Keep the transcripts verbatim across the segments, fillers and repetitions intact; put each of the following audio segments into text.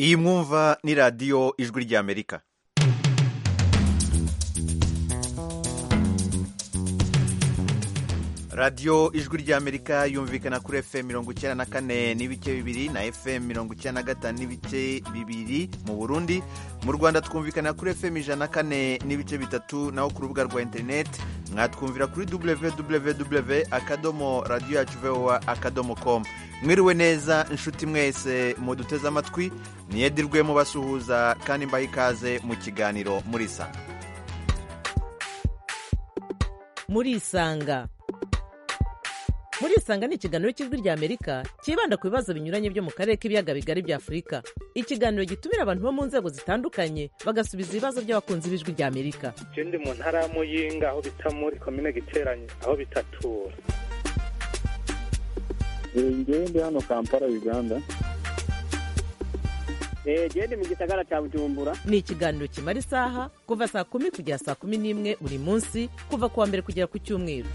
iyi mwumva ni radiyo ijwi ry'Amerika. radiyo ijwi ry'Amerika yumvikana kuri F M mirongo icyenda na kane n'ibice bibiri na F M mirongo icyenda na gatanu n'ibice bibiri mu Burundi. Mu Rwanda twumvikana kuri F M ijana na kane n'ibice bitatu, naho ku rubuga rwa interineti mwatwumvira kuri w w w akadomo radiyo yacu voa akadomo com. Mwiriwe neza inshuti mwese muduteze amatwi, niyedirwe mu basuhuza kandi mbaha ikaze mu kiganiro Murisanga. Murisanga Murisanga ni ikiganiro cy'ijwi ry'Amerika kibanda ku bibazo binyuranye byo mu karere k'ibiyaga bigari bya Afurika. Ikiganiro gitumira abantu bo mu nzego zitandukanye bagasubiza ibibazo by'abakunzi b'ijwi ry'Amerika. Je ndi mu ntara ya Muyinga aho bita muri komine Giteranye aho bitatura. Ngewe ndi hano Kampala Uganda. Eh je ndi mu gisagara cya Bujumbura. Ni ikiganiro kimara isaha kuva saa kumi kugera saa kumi n'imwe buri munsi kuva kuwa mbere kugera ku cyumweru.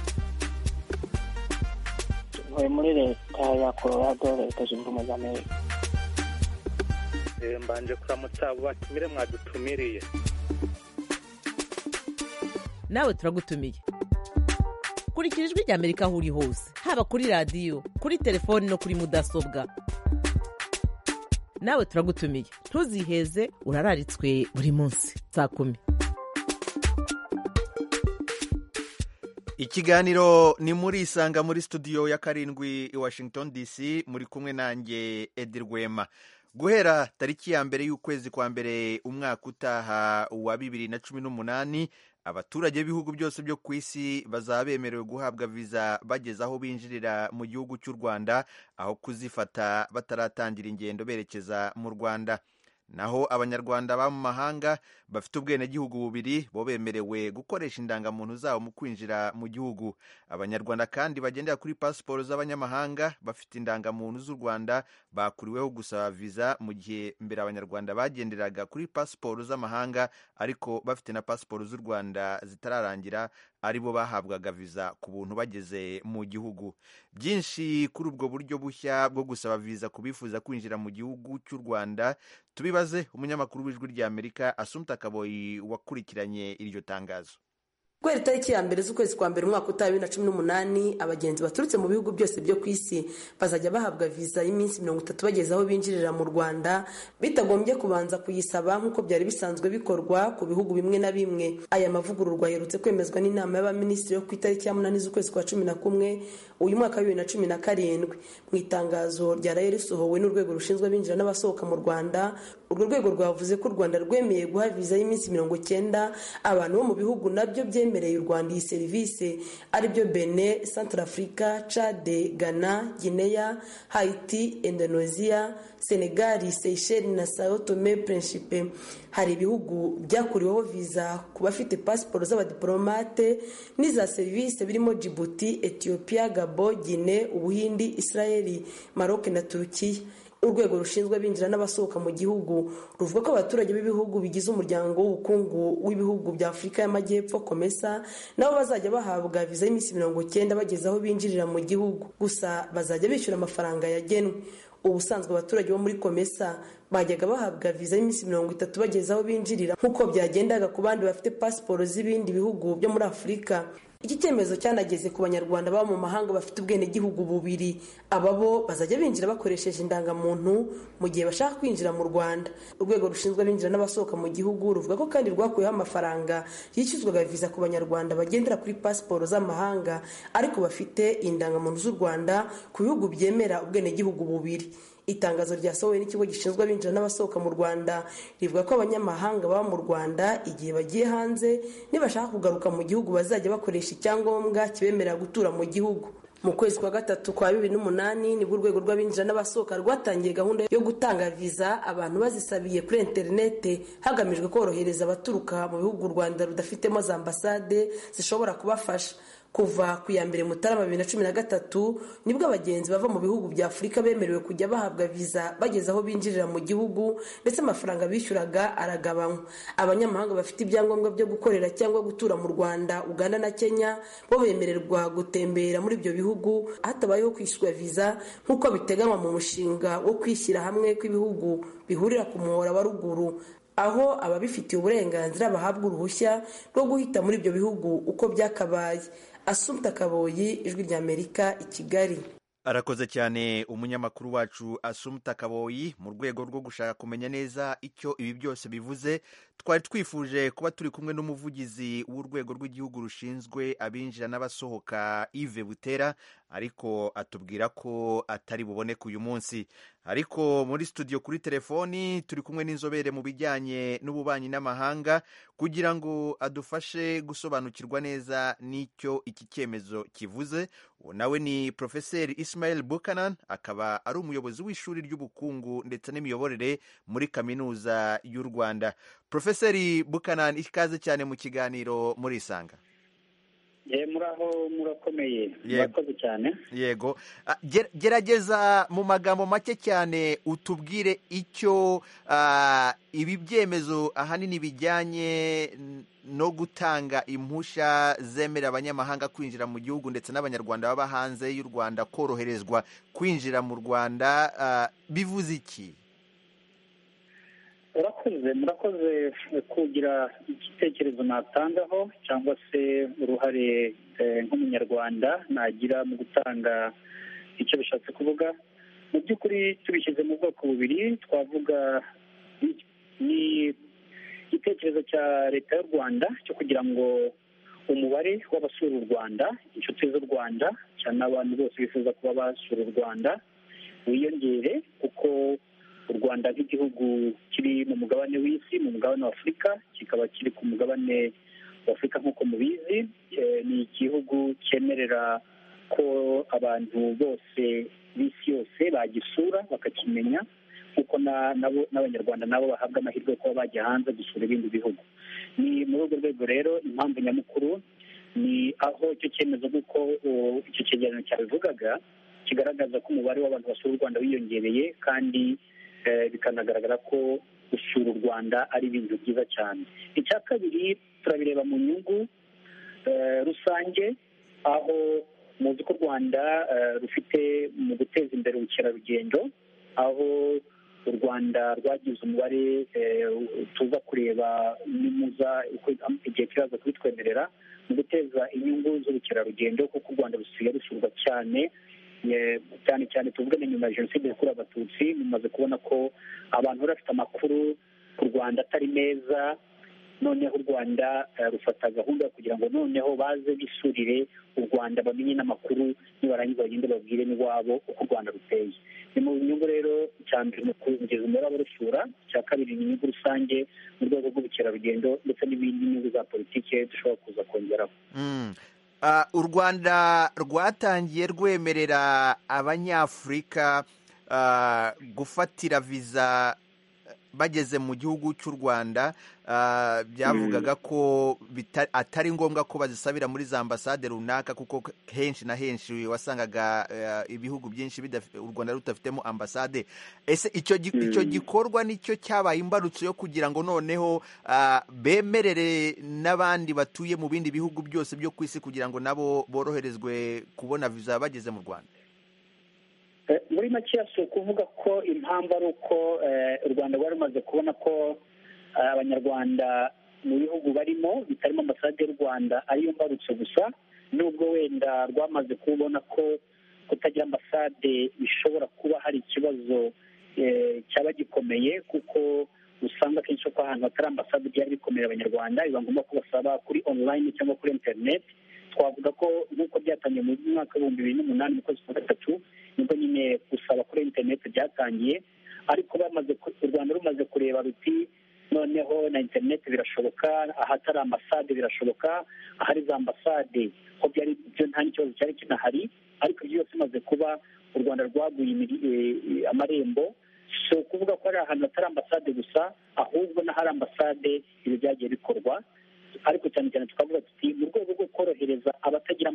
Muri leta ya Colorado, leta zunze ubumwe za Amerika. Eh mbanje kuramutsa abo batumire mwadutumiriye. Nawe turagutumiye. Kurikira ijwi ry'Amerika aho uri hose, haba kuri radiyo, kuri telefoni no kuri mudasobwa. Nawe turagutumiye, ntuziheze, urararitswe buri munsi saa kumi. Ikiganiro ni Murisanga muri studio ya karindwi i Washington D C, muri kumwe nanjye Edi Rwema. Guhera tariki ya mbere y'ukwezi kwa mbere umwaka utaha wa bibiri na cumi n'umunani, abaturage b'ibihugu byose byo ku isi bazaba bemerewe guhabwa viza bageze aho binjirira mu gihugu cy'u Rwanda, aho kuzifata bataratangira ingendo berekeza mu Rwanda. Naho abanyarwanda ba mu mahanga bafite ubwenegihugu bubiri bo bemerewe gukoresha indangamuntu zabo mu kwinjira mu gihugu. Abanyarwanda kandi bagendera kuri pasiporo z'abanyamahanga bafite indangamuntu z'u Rwanda bakuriweho gusaba viza, mu gihe mbere abanyarwanda bagenderaga kuri pasiporo z'amahanga ariko bafite na pasiporo z'u Rwanda zitararangira, aribo bahabwaga viza ku buntu bageze mu gihugu. Byinshi kuri ubwo buryo bushya bwo gusaba viza ku bifuza kwinjira mu gihugu cy'u Rwanda tubibaze umunyamakuru w'ijwi ry'Amerika Assumpta Kaboyi wakurikiranye iryo tangazo. Kweri tariki ya mbere z'ukwezi kwa mbere umwaka utaha bibiri na cumi n'umunani, abagenzi baturutse mu bihugu byose byo ku isi bazajya bahabwa viza y'iminsi mirongo itatu bageze aho binjirira mu Rwanda bitagombye kubanza kuyisaba nk'uko byari bisanzwe bikorwa ku bihugu bimwe na bimwe. Aya mavugururwa aherutse kwemezwa n'inama y'abaminisitiri yo ku itariki ya munani z'ukwezi kwa cumi na kumwe uyu mwaka wa bibiri na cumi na karindwi. Mu itangazo ryaraye risohowe n'urwego rushinzwe abinjira n'abasohoka mu Rwanda, urwo rwego rwavuze ko u Rwanda rwemeye guha viza y'iminsi mirongo icyenda abantu bo mu bihugu nabyo byemereye u Rwanda iyi serivisi, aribyo Benin, Centrafrica, Chad, Ghana, Guinea, Haiti, Indonesia, Senegal, Seychelles na Sao Tome Principe. Hari ibihugu byakuriweho viza ku bafite pasiporo z'abadiplomate n'iza serivisi birimo Djibouti, Ethiopia, Gabon, Guinea, Ubuhindi, Israel, Maroc na Turkiya. Urwego rushinzwe abinjira n'abasohoka mu gihugu ruvuga ko abaturage b'ibihugu bigize umuryango w'ubukungu w'ibihugu bya Afurika y'Amajyepfo COMESA nabo bazajya bahabwa viza y'iminsi mirongo icyenda bageze aho binjirira mu gihugu, gusa bazajya bishyura amafaranga yagenwe. Ubusanzwe abaturage bo muri COMESA bajyaga bahabwa viza y'iminsi mirongo itatu bageze aho binjirira nk'uko byagendaga ku bandi bafite pasiporo z'ibindi bihugu byo muri Afurika. Iki cyemezo cyanageze ku banyarwanda baba mu mahanga bafite ubwenegihugu bubiri. Aba bo bazajya binjira bakoresheje indangamuntu mu gihe bashaka kwinjira mu Rwanda. Urwego rushinzwe abinjira n'abasohoka mu gihugu ruvuga ko kandi rwakuyeho amafaranga yishyuzwaga viza ku banyarwanda bagendera kuri pasiporo z'amahanga ariko bafite indangamuntu z'u Rwanda ku bihugu byemera ubwenegihugu bubiri. Itangazo ryasohowe n'ikigo gishinzwe abinjira n'abasohoka mu Rwanda rivuga ko abanyamahanga baba mu Rwanda igihe bagiye hanze nibashaka kugaruka mu gihugu bazajya bakoresha icyangombwa kibemerera gutura mu gihugu. Mu kwezi kwa gatatu kwa bibiri n'umunani nibwo urwego rw'abinjira n'abasohoka rwatangiye gahunda yo gutanga viza abantu bazisabiye kuri interinete hagamijwe korohereza abaturuka mu bihugu u Rwanda rudafitemo za ambasade zishobora kubafasha. kuva ku ya mbere Mutarama bibiri na cumi na gatatu nibwo abagenzi bava mu bihugu bya Afurika bemerewe kujya bahabwa viza bageze aho binjirira mu gihugu, ndetse amafaranga bishyuraga aragabanywa. Abanyamahanga bafite ibyangombwa byo gukorera cyangwa gutura mu Rwanda, Uganda na Kenya bo bemererwa gutembera muri ibyo bihugu hatabayeho kwishyura viza nk'uko biteganywa mu mushinga wo kwishyira hamwe kw'ibihugu bihurira ku muhora wa ruguru, aho ababifitiye uburenganzira bahabwa uruhushya rwo guhita muri ibyo bihugu uko byakabaye. Assumpta Kaboyi, Ijwi ry'Amerika, i Kigali. Arakoze cyane umunyamakuru wacu Assumpta Kaboyi. Mu rwego rwo gushaka kumenya neza icyo ibi byose bivuze, twari twifuje kuba turi kumwe n'umuvugizi w'urwego rw'igihugu rushinzwe abinjira n'abasohoka Yves Butera, ariko atubwira ko atari buboneke uyu munsi. Ariko muri studio kuri telefoni turi kumwe n'inzobere mu bijyanye n'ububanyi n'amahanga kugira ngo adufashe gusobanukirwa neza n'icyo iki cyemezo kivuze. Uwo nawe ni Profeseri Ismail Buchanan, akaba ari umuyobozi w'ishuri ry'ubukungu ndetse n'imiyoborere muri Kaminuza y'u Rwanda. Profeseri Buchanan, ikaze cyane mu kiganiro Murisanga. Muraho murakomeye, murakoze cyane. Yego, gerageza mu magambo make cyane utubwire icyo ibi byemezo ahanini bijyanye no gutanga impushya zemerera abanyamahanga kwinjira mu gihugu ndetse n'abanyarwanda baba hanze y'u Rwanda koroherezwa kwinjira mu Rwanda bivuze iki? Murakoze murakoze kugira igitekerezo natangaho cyangwa se uruhare nk'umunyarwanda nagira mu gutanga icyo bishatse kuvuga. Mu by'ukuri tubishyize mu bwoko bubiri, twavuga ni igitekerezo cya leta y'u Rwanda cyo kugira ngo umubare w'abasura u Rwanda, inshuti z'u Rwanda cyane abantu bose bifuza kuba basura u Rwanda wiyongere, kuko u Rwanda nk'igihugu kiri mu mugabane w'isi, mu mugabane wa Afurika, kikaba kiri ku mugabane wa Afurika nk'uko mubizi. Ni igihugu cyemerera ko abantu bose b'isi yose bagisura bakakimenya, kuko n'abanyarwanda nabo bahabwa amahirwe yo kuba bajya hanze gusura ibindi bihugu. Ni muri urwo rwego rero impamvu nyamukuru ni aho icyo cyemezo nk'uko icyo cyegeranyo cyabivugaga kigaragaza ko umubare w'abantu basura u Rwanda wiyongereye, kandi bikanagaragara ko gusura u Rwanda ari ibintu byiza cyane. Icya kabiri turabireba mu nyungu rusange, aho muzi ko u Rwanda rufite mu guteza imbere ubukerarugendo, aho u Rwanda rwagize umubare tuza kureba nimuza igihe kiraza kubitwemerera mu guteza inyungu z'ubukerarugendo, kuko u Rwanda rusigaye rusurwa cyane cyane cyane tuvuga nyuma ya jenoside yakorewe abatutsi. mumaze kubona ko abantu bari bafite amakuru ku Rwanda atari meza, noneho u Rwanda rufata gahunda kugira ngo noneho baze bisurire u Rwanda, bamenye n'amakuru, nibarangiza bagende babwire n'iwabo uko u Rwanda ruteye. Ni mu nyungu rero, icya mbere ni ukongeza umubare w'abarusura, icya kabiri ni inyungu rusange mu rwego rw'ubukerarugendo ndetse n'ibindi nyungu za politiki dushobora kuza kongeraho. u Rwanda rwatangiye rwemerera abanyafurika gufatira viza bageze mu gihugu cy'u Rwanda. Byavugaga ko atari ngombwa ko bazisabira muri za ambasade runaka, kuko henshi na henshi wasangaga ibihugu byinshi u Rwanda rutafitemo ambasade. Ese icyo icyo gikorwa nicyo cyabaye imbarutso yo kugira ngo noneho bemerere n'abandi batuye mu bindi bihugu byose byo ku isi kugira ngo nabo boroherezwe kubona viza bageze mu Rwanda? Muri make si ukuvuga ko impamvu ari uko u Rwanda rwari rumaze kubona ko abanyarwanda mu bihugu barimo bitarimo ambasade y'u Rwanda ariyo mbarutso gusa, nubwo wenda rwamaze kubona ko kutagira ambasade bishobora kuba hari ikibazo cyaba gikomeye, kuko usanga akenshi ko ahantu hatari ambasade byari bikomeye abanyarwanda, biba ngombwa ko basaba kuri online cyangwa kuri internet. Twavuga ko nk'uko byatangiye mu mwaka w'ibihumbi bibiri n'umunani mu kwezi kwa gatatu, nibwo nyine gusaba kuri internet byatangiye, ariko bamaze u Rwanda rumaze kureba ruti noneho na internet birashoboka, ahatari ambasade birashoboka, ahari za ambasade ko byari byo nta n'ikibazo cyari kinahari. Ariko ibyo byose bimaze kuba, u Rwanda rwaguye amarembo. Si ukuvuga ko ari ahantu hatari ambasade gusa, ahubwo n'ahari ambasade ibi byagiye bikorwa. Ariko cyane cyane tukavuga tuti mu rwego rwo korohereza abatagira ambasade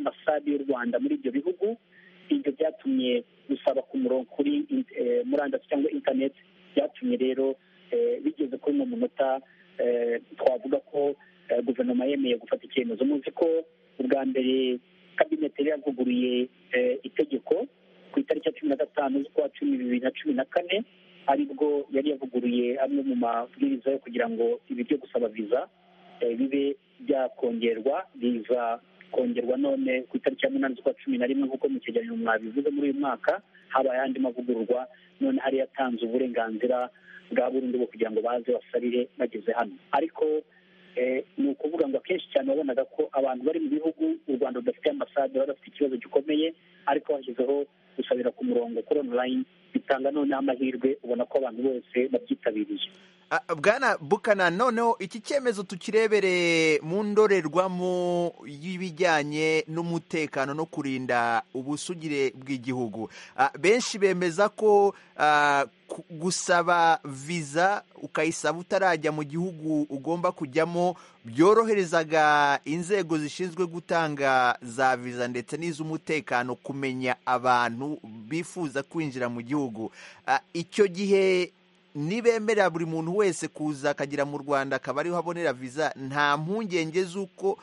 ambasade y'u Rwanda muri ibyo bihugu. Ibyo byatumye gusaba ku murongo kuri murandasi cyangwa interineti, byatumye rero bigeze kuri mu munota twavuga ko guverinoma yemeye gufata icyemezo. Muzi ko ubwa mbere kabinete yari yavuguruye itegeko ku itariki ya cumi na gatanu z'ukwa cumi bibiri na cumi na kane, aribwo yari yavuguruye amwe mu mabwiriza yo kugira ngo ibi byo gusaba viza bibe byakongerwa, biza kongerwa none ku itariki ya munani z'ukwa cumi na rimwe nk'uko mu cyegeranyo mwabivuze. Muri uyu mwaka habaye andi mavugururwa, none hari yatanze uburenganzira bwa burundu bwo kugira ngo baze basabire bageze hano. Ariko ni ukuvuga ngo akenshi cyane wabonaga ko abantu bari mu bihugu u Rwanda rudafite ambasade baba bafite ikibazo gikomeye, ariko hashyizeho gusabira ku murongo kuri online bitanga noneho amahirwe, ubona ko abantu bose babyitabiriye. Bwana Bukana, noneho iki cyemezo tukirebere mu ndorerwamo y'ibijyanye n'umutekano no kurinda ubusugire bw'igihugu. Benshi bemeza ko gusaba viza ukayisaba utarajya mu gihugu ugomba kujyamo byoroherezaga inzego zishinzwe gutanga za viza ndetse n'iz'umutekano kumenya abantu bifuza kwinjira mu gihugu. Icyo gihe nibemerera buri muntu wese kuza akagera mu Rwanda akaba ariho abonera viza, nta mpungenge z'uko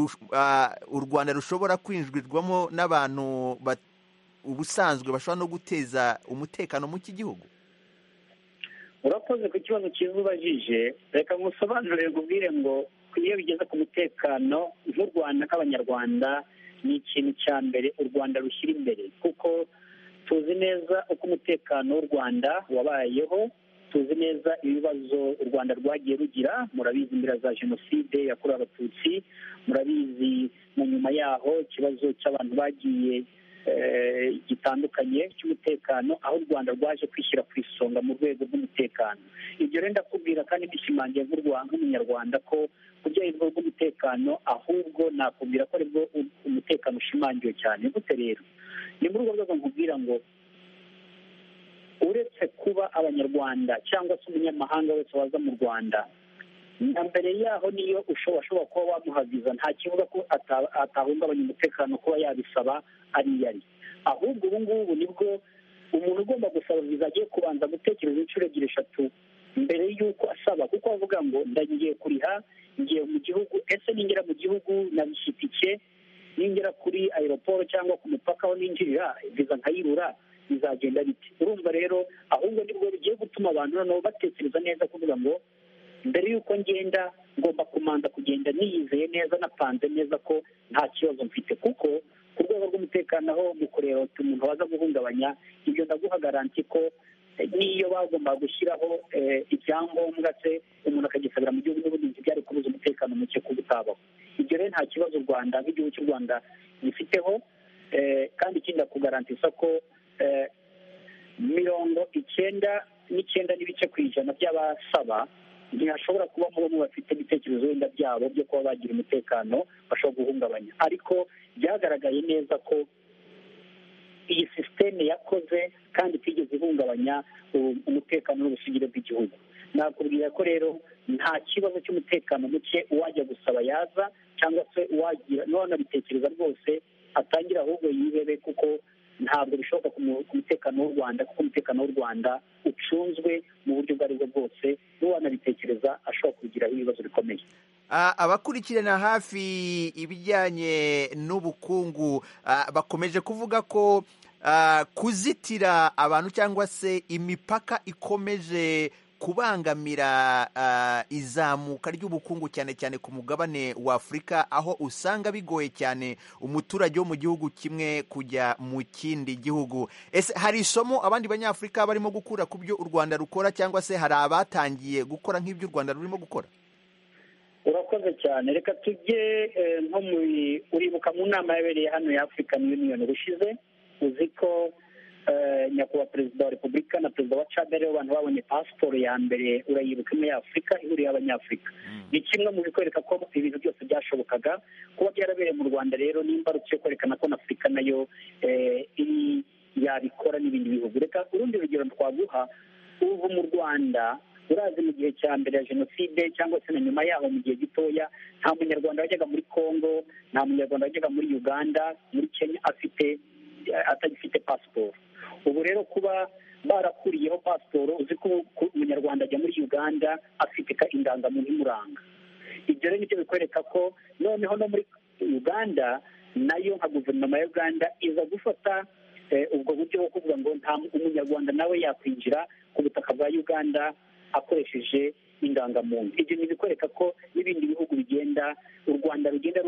u Rwanda rushobora kwinjirwamo n'abantu ubusanzwe bashobora no guteza umutekano mu iki gihugu? Urakoze ku kibazo cyiza ubajije. Reka ngusobanurire nkubwire ngo iyo bigeze ku mutekano nk'u Rwanda nk'Abanyarwanda ni ikintu cya mbere u Rwanda rushyira imbere, kuko tuzi neza uko umutekano w'u Rwanda wabayeho, tuzi neza ibibazo u Rwanda rwagiye rugira. Murabizi imbere za jenoside yakorewe Abatutsi, murabizi mu nyuma yaho ikibazo cy'abantu bagiye gitandukanye cy'umutekano, aho u Rwanda rwaje kwishyira ku isonga mu rwego rw'umutekano. Ibyo rero ndakubwira kandi bishimangiye nk'umunyarwanda ko ku rwego rw'umutekano ahubwo nakubwira ko aribwo umutekano ushimangiwe cyane. Gute rero? Ni muri urwo rwego nkubwira ngo uretse kuba Abanyarwanda cyangwa se umunyamahanga wese waza mu Rwanda, na mbere yaho niyo ushobora kuba wamuha viza, nta kivuga ko atahungabanya umutekano kuba yabisaba ari iyo ari. Ahubwo ubu ngubu nibwo umuntu ugomba gusaba viza agiye kubanza gutekereza inshuro ebyiri eshatu mbere y'uko asaba, kuko avuga ngo ndagiye kuriha, ngiye mu gihugu, ese ningera mu gihugu nabishyitse icye, ningera kuri aeroport cyangwa ku mupaka aho ninjirira viza nkayibura, bizagenda biti? Urumva rero ahubwo nibwo bigiye gutuma abantu noneho batekereza neza, kuvuga ngo mbere y'uko ngenda ngomba kumanza kugenda niyizeye neza, napanze neza ko nta kibazo mfite. Kuko ku rwego rw'umutekano aho mu kureba uti umuntu waza guhungabanya, ibyo ndaguha garanti ko n'iyo bagomba gushyiraho ibyangombwa se umuntu akagisabira mu gihugu n'ubundi byari kubuza umutekano muke kuba utabaho. Ibyo rero nta kibazo u Rwanda nk'igihugu cy'u Rwanda gifiteho, kandi ikindi ndakugarantisa ko mirongo icyenda n'icyenda n'ibice ku ijana by'abasaba ntihashobora kubamo bamwe bafite ibitekerezo wenda byabo byo kuba bagira umutekano bashobora guhungabanya. Ariko byagaragaye neza ko iyi sisiteme yakoze kandi itigeze ihungabanya umutekano n'ubusugire bw'igihugu. Nakubwira ko rero nta kibazo cy'umutekano muke uwajya gusaba yaza, cyangwa se uwagira n'uwanabitekereza rwose atangira ahubwo yihebe, kuko ntabwo bishoboka ku mutekano w'u Rwanda, kuko umutekano w'u Rwanda ucunzwe mu buryo ubwo aribwo bwose, n'uwanabitekereza ashobora kugiraho ibibazo bikomeye. Abakurikirana hafi ibijyanye n'ubukungu bakomeje kuvuga ko kuzitira abantu cyangwa se imipaka ikomeje kubangamira izamuka ry'ubukungu cyane cyane ku mugabane wa Afurika, aho usanga bigoye cyane umuturage wo mu gihugu kimwe kujya mu kindi gihugu. Ese hari isomo abandi banyafurika barimo gukura ku byo u Rwanda rukora, cyangwa se hari abatangiye gukora nk'ibyo u Rwanda rurimo gukora? Urakoze cyane. Reka tujye nko muri uribuka mu nama yabereye hano ya African Union rushize, uzi ko nyakubahwa perezida wa repubulika na perezida wa Chad rero abantu babonye pasiporo ya mbere, urayibuka, imwe ya Afurika ihuriye abanyafurika. Ni kimwe mu bikwereka ko ibintu byose byashobokaga kuba byarabereye mu Rwanda. Rero ni imbarutso yo kwerekana ko na Afurika nayo yabikora n'ibindi bihugu. Reka urundi rugero twaguha, ubu mu rwanda urazi mu gihe cya mbere ya jenoside cyangwa se na nyuma yaho mu gihe gitoya nta munyarwanda wajyaga muri congo nta munyarwanda wajyaga muri uganda muri kenya afite atagifite pasiporo. ubu rero kuba barakuriyeho pasiporo uzi ko umunyarwanda ajya muri uganda afite indangamuntu imuranga. ibyo rero nibyo bikwereka ko noneho no muri uganda nayo nka guverinoma ya uganda iza gufata ubwo buryo bwo kuvuga ngo nta umunyarwanda nawe yakwinjira ku butaka bwa uganda akoresheje indangamuntu. ibyo ni bikwereka ko n'ibindi bihugu bigenda u rwanda rugenda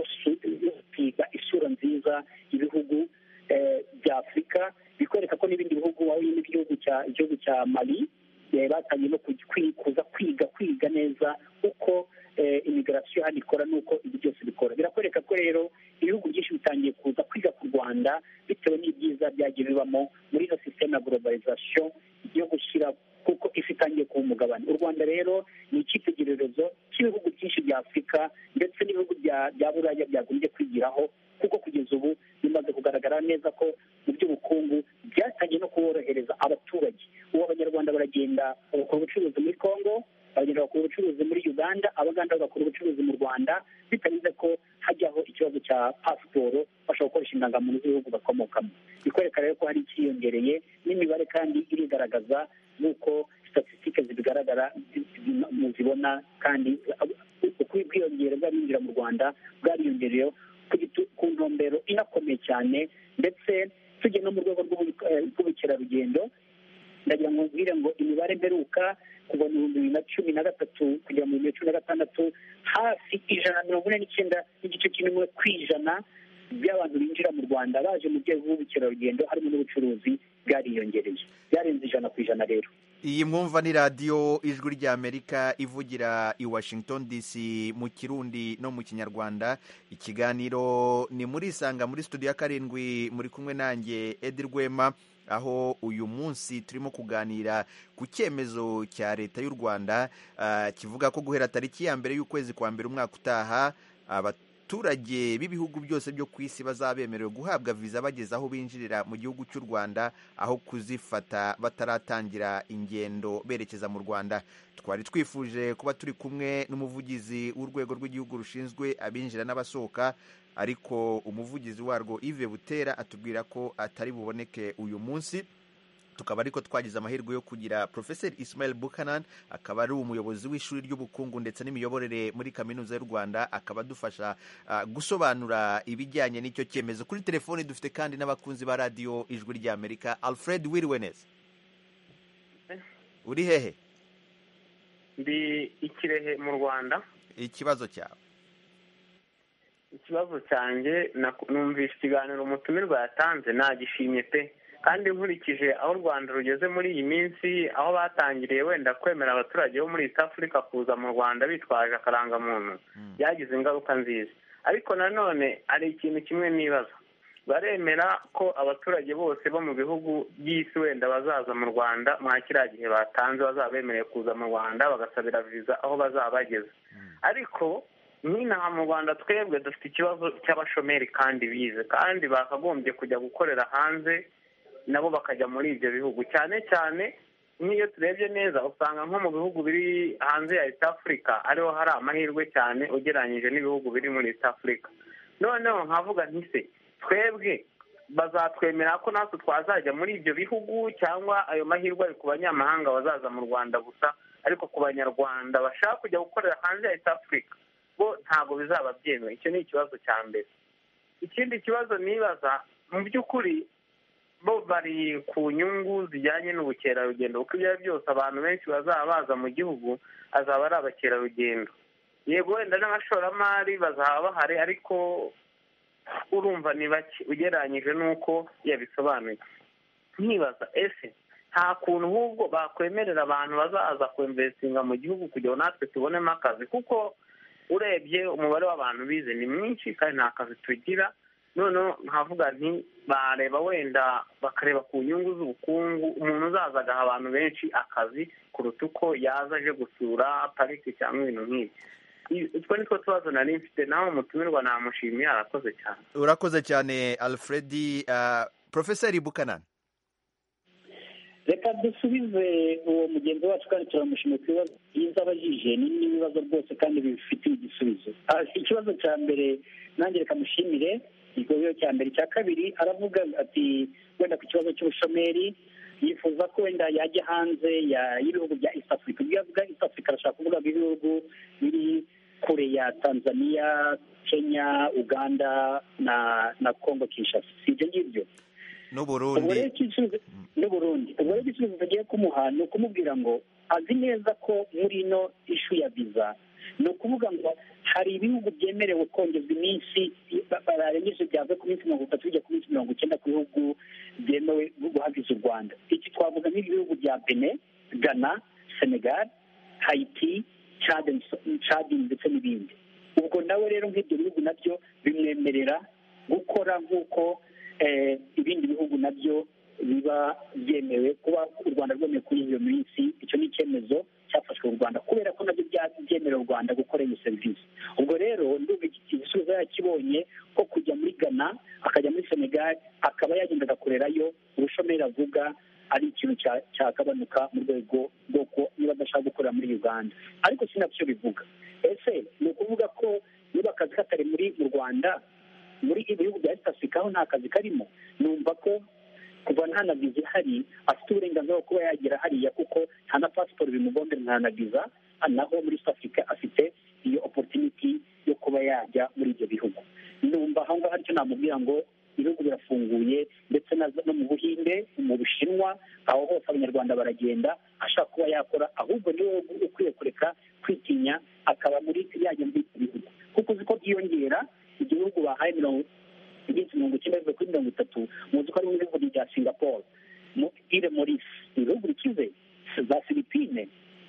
rusiga isura nziza ibihugu bya afurika, bikwereka ko n'ibindi bihugu aho n'igihugu cya igihugu cya mali batangiye no kuza kwiga kwiga neza uko imigirasiyo hano ikora n'uko ibi byose bikora. birakwereka ko rero ibihugu byinshi bitangiye kuza kwiga ku rwanda bitewe n'ibyiza byagiye bibamo muri ino sisiteme ya globalization yo gushyira kuko isi itangiye kuba umugabane. u rwanda rero ni icyitegererezo cy'ibihugu byinshi bya afurika ndetse n'ibihugu bya buraya byagombye kwigiraho, kuko kugeza ubu bimaze kugaragara neza ko mu by'ubukungu byatangiye no kuborohereza abaturage. ubu abanyarwanda baragenda bagakora ubucuruzi muri congo, bagenda bakora ubucuruzi muri uganda, abaganda bagakora ubucuruzi mu rwanda bitarinze ko hajyaho ikibazo cya pasiporo, bashobora gukoresha indangamuntu z'ibihugu bakomokamo. bikwereka rero ko hari ikiyongereye n'imibare kandi irigaragaza nk'uko statisitike zibigaragara muzibona, kandi ubwiyongere bw'abinjira mu rwanda bwariyongereyeho ku ntumbero inakomeye cyane. ndetse tujye no mu rwego rw'ubukerarugendo, ndagira ngo mbwire ngo imibare mperuka kuva mu bihumbi bibiri na cumi na gatatu kugera mu bihumbi bibiri na cumi na gatandatu hafi ijana na mirongo ine n'icyenda n'igice kimwe ku ijana by'abantu binjira mu rwanda baje mu rwego rw'ubukerarugendo harimo n'ubucuruzi bwariyongereye, byarenze ijana ku ijana. rero iyi mwumva ni radiyo ijwi ry'amerika ivugira i washington dc mu kirundi no mu kinyarwanda. ikiganiro ni muri isanga muri studio ya karindwi, muri kumwe nanjye Edi Rwema, aho uyu munsi turimo kuganira ku cyemezo cya leta y'u rwanda uh, kivuga ko guhera tariki ya mbere y'ukwezi kwa mbere umwaka utaha abaturage b'ibihugu byose byo ku isi bazabemerewe guhabwa viza bageze aho binjirira mu gihugu cy'u Rwanda, aho kuzifata bataratangira ingendo berekeza mu Rwanda. twari twifuje kuba turi kumwe n'umuvugizi w'urwego rw'igihugu rushinzwe abinjira n'abasohoka, ariko umuvugizi warwo Yves Butera atubwira ko atari buboneke uyu munsi. tukaba ariko twagize amahirwe yo kugira Professor Ismail Buchanan, akaba ari umuyobozi w'ishuri ry'ubukungu ndetse n'imiyoborere muri kaminuza y'u Rwanda, akaba adufasha uh, gusobanura ibijyanye n'icyo cyemezo. Kuri telefoni dufite kandi n'abakunzi ba radiyo ijwi ry'Amerika. Alfred Wiriwenes, uri hehe? Ndi Ikirehe mu Rwanda. Ikibazo cyawe? Ikibazo cyanjye numvise ikiganiro umutumirwa yatanze, nagishimye pe, kandi nkurikije aho u Rwanda rugeze muri iyi minsi, aho batangiriye wenda kwemera abaturage bo muri East Africa kuza mu Rwanda bitwaje akarangamuntu, byagize ingaruka nziza. ariko nanone hari ikintu kimwe nibaza, baremera ko abaturage bose bo mu bihugu by'isi wenda bazaza mu Rwanda mwa kiriya gihe batanze bazaba bemerewe kuza mu Rwanda bagasabira viza aho bazaba bageze. ariko nk'inaha mu Rwanda twebwe dufite ikibazo cy'abashomeri kandi bize, kandi bakagombye kujya gukorera hanze nabo bakajya muri ibyo bihugu. cyane cyane nk'iyo turebye neza usanga nko mu bihugu biri hanze ya East Africa ariho hari amahirwe cyane ugereranyije n'ibihugu biri muri East Africa. noneho nkavuga nti se twebwe bazatwemera ko natwe twazajya muri ibyo bihugu, cyangwa ayo mahirwe ari ku banyamahanga bazaza mu Rwanda gusa, ariko ku banyarwanda bashaka kujya gukorera hanze ya East Africa bo ntabwo bizaba byemewe? icyo ni ikibazo cya mbere. ikindi kibazo nibaza, mu by'ukuri bo bari ku nyungu zijyanye n'ubukerarugendo, kuko ibyo byose abantu benshi bazaba baza mu gihugu azaba ari abakerarugendo. yego wenda n'abashoramari bazaba bahari, ariko urumva ni bake ugereranyije n'uko yabisobanuye. nkibaza ese nta kuntu ahubwo bakwemerera abantu bazaza kwemvestinga mu gihugu kugira ngo natwe tubonemo akazi, kuko urebye umubare w'abantu bize ni mwinshi kandi nta kazi tugira. noneho nkavuga nti bareba wenda bakareba ku nyungu z'ubukungu, umuntu uzaza agaha abantu benshi akazi kuruta uko yaza aje gusura pariki cyangwa ibintu nk'ibi. utwo ni two tubazo nari mfite, nawe umutumirwa namushimiye, arakoze cyane. urakoze cyane Alfred. uh, Professor Buchanan. reka dusubize uwo mugenzi wacu kandi turamushimira ku bibazo byiza abajije n'ibibazo rwose kandi bifitiye igisubizo. Ikibazo cya mbere nanjye reka mushimire, ikibazo cya mbere. Icya kabiri aravuga ati wenda ku kibazo cy'ubushomeri yifuza ko wenda yajya hanze y'ibihugu bya East Africa. Ibyo avuga East Africa arashaka kuvuga ibihugu biri kure ya Tanzania, Kenya, Uganda na na Congo Kinshasa, si ibyo ngibyo n'Uburundi n'Uburundi. Ubwo rero igisubizo tugiye kumuha ni ukumubwira ngo azi neza ko muri ino ishu ya viza, ni ukuvuga ngo hari ibihugu byemerewe kongezwa iminsi barengeje byava ku minsi mirongo itatu bijya ku minsi mirongo icyenda ku bihugu byemewe guhagiza u Rwanda. Iki twavuga nk'ibihugu bya Benin, Ghana, Senegal, Haiti, Chad ndetse n'ibindi. Ubwo nawe rero nk'ibyo bihugu nabyo bimwemerera gukora nk'uko ibindi bihugu nabyo biba byemewe kuba u Rwanda rwemewe kuri iyo minsi. Icyo ni icyemezo cyafashwe u Rwanda kubera ko nabyo byemerera u Rwanda gukora iyo serivisi. Ubwo rero ndumva igisubizo yakibonye ko kujya muri Ghana akajya muri Senegal akaba yagenda agakorerayo, ubushomeri avuga ari ikintu cyagabanuka mu rwego rw'uko niba adashaka gukorera muri Uganda. Ariko sinabyo bivuga. Ese ni ukuvuga ko niba akazi katari muri mu Rwanda, muri ibihugu bya East Africa aho nta kazi karimo, numva ko kuva nta na viza ihari afite uburenganzira bwo kuba yagera hariya, kuko nta na pasiporo bimugombera, nta na viza. Naho muri East Africa afite iyo opportunity yo kuba yajya muri ibyo bihugu. Numva aho ngaho aricyo namubwira ngo ibihugu birafunguye, ndetse no mu Buhinde, mu Bushinwa, aho hose abanyarwanda baragenda ashaka kuba yakora, ahubwo niwe ukwiye kureka kwitinya akaba muri yajya muri ibyo bihugu, kuko uzi ko byiyongera. Igihugu bahaye mirongo mirongo icyenda bivuye kuri mirongo itatu, muzi ko ari mu bihugu bya Singapore, Ile Maurice, ibihugu bikize, za Philippine.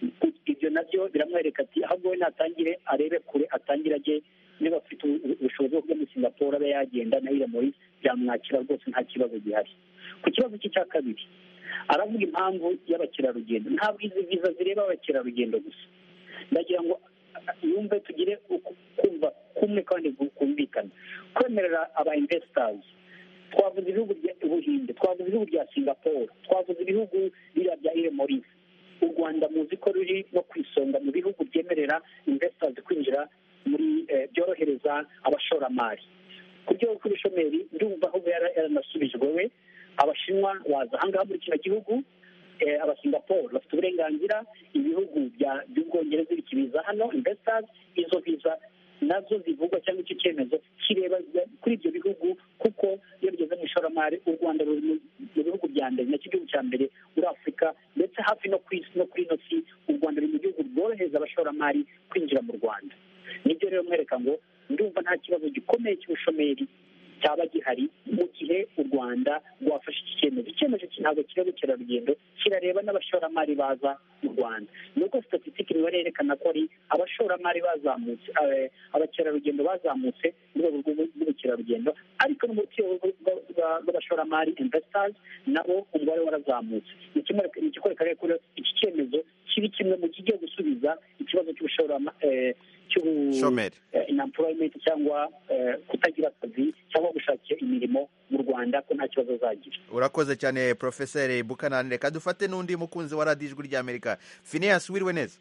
Ibyo nabyo biramwereka ati ahubwo we natangire arebe kure, atangire ajye, niba afite ubushobozi bwo kujya muri Singapore abe yagenda na Ile Maurice, byamwakira rwose nta kibazo gihari. Ku kibazo cye cya kabiri aravuga impamvu y'abakerarugendo. Ntabwo izi viza zireba abakerarugendo gusa, ndagira ngo yumve tugire kumva kumwe kandi kumvikana. Kwemerera aba investors, twavuze ibihugu by'Ubuhinde, twavuze ibihugu bya Singapore, twavuze ibihugu biriya bya Ile Maurice. U Rwanda muzi ko ruri no ku isonga mu bihugu byemerera investors kwinjira muri, byorohereza abashoramari. Ku rwego rw'ubushomeri ndumva aho yaranasubijwe we, Abashinwa baza ahangaha muri kino gihugu, Abasingapore bafite uburenganzira, ibihugu by'Ubwongereza bikibiza hano investors. Izo viza nazo zivugwa cyangwa icyo cyemezo kireba kuri ibyo bihugu, kuko iyo bigeze mu ishoramari u Rwanda ruri mu bihugu bya mbere, nacyo igihugu cya mbere muri Afurika ndetse hafi no ku isi no kuri ino si. U Rwanda ruri mu gihugu rworohereza abashoramari kwinjira mu Rwanda. Nibyo rero mwereka ngo ndumva nta kibazo gikomeye cy'ubushomeri cyaba gihari mu gihe u Rwanda rwafashe iki cyemezo. Icyemezo ntabwo kireba ubukerarugendo, kirareba n'abashoramari baza mu Rwanda. Nuko statisitike imibare yerekana ko ari abashoramari bazamutse, abakerarugendo bazamutse mu rwego rw'ubukerarugendo, ariko no mu rwego rw'abashoramari investors nabo umubare warazamutse. Ni ikikwereka rero ko iki cyemezo kiri kimwe mu kigiye gusubiza ikibazo cy'ubushoramari, cy'ubushomeri, unemployment cyangwa kutagira akazi cyangwa gushakira imirimo mu Rwanda, ko nta kibazo zagira. Urakoze cyane Profeseri Bukanani. Reka dufate n'undi mukunzi wa radiyo ijwi ry'Amerika. Phineas, wiriwe neza?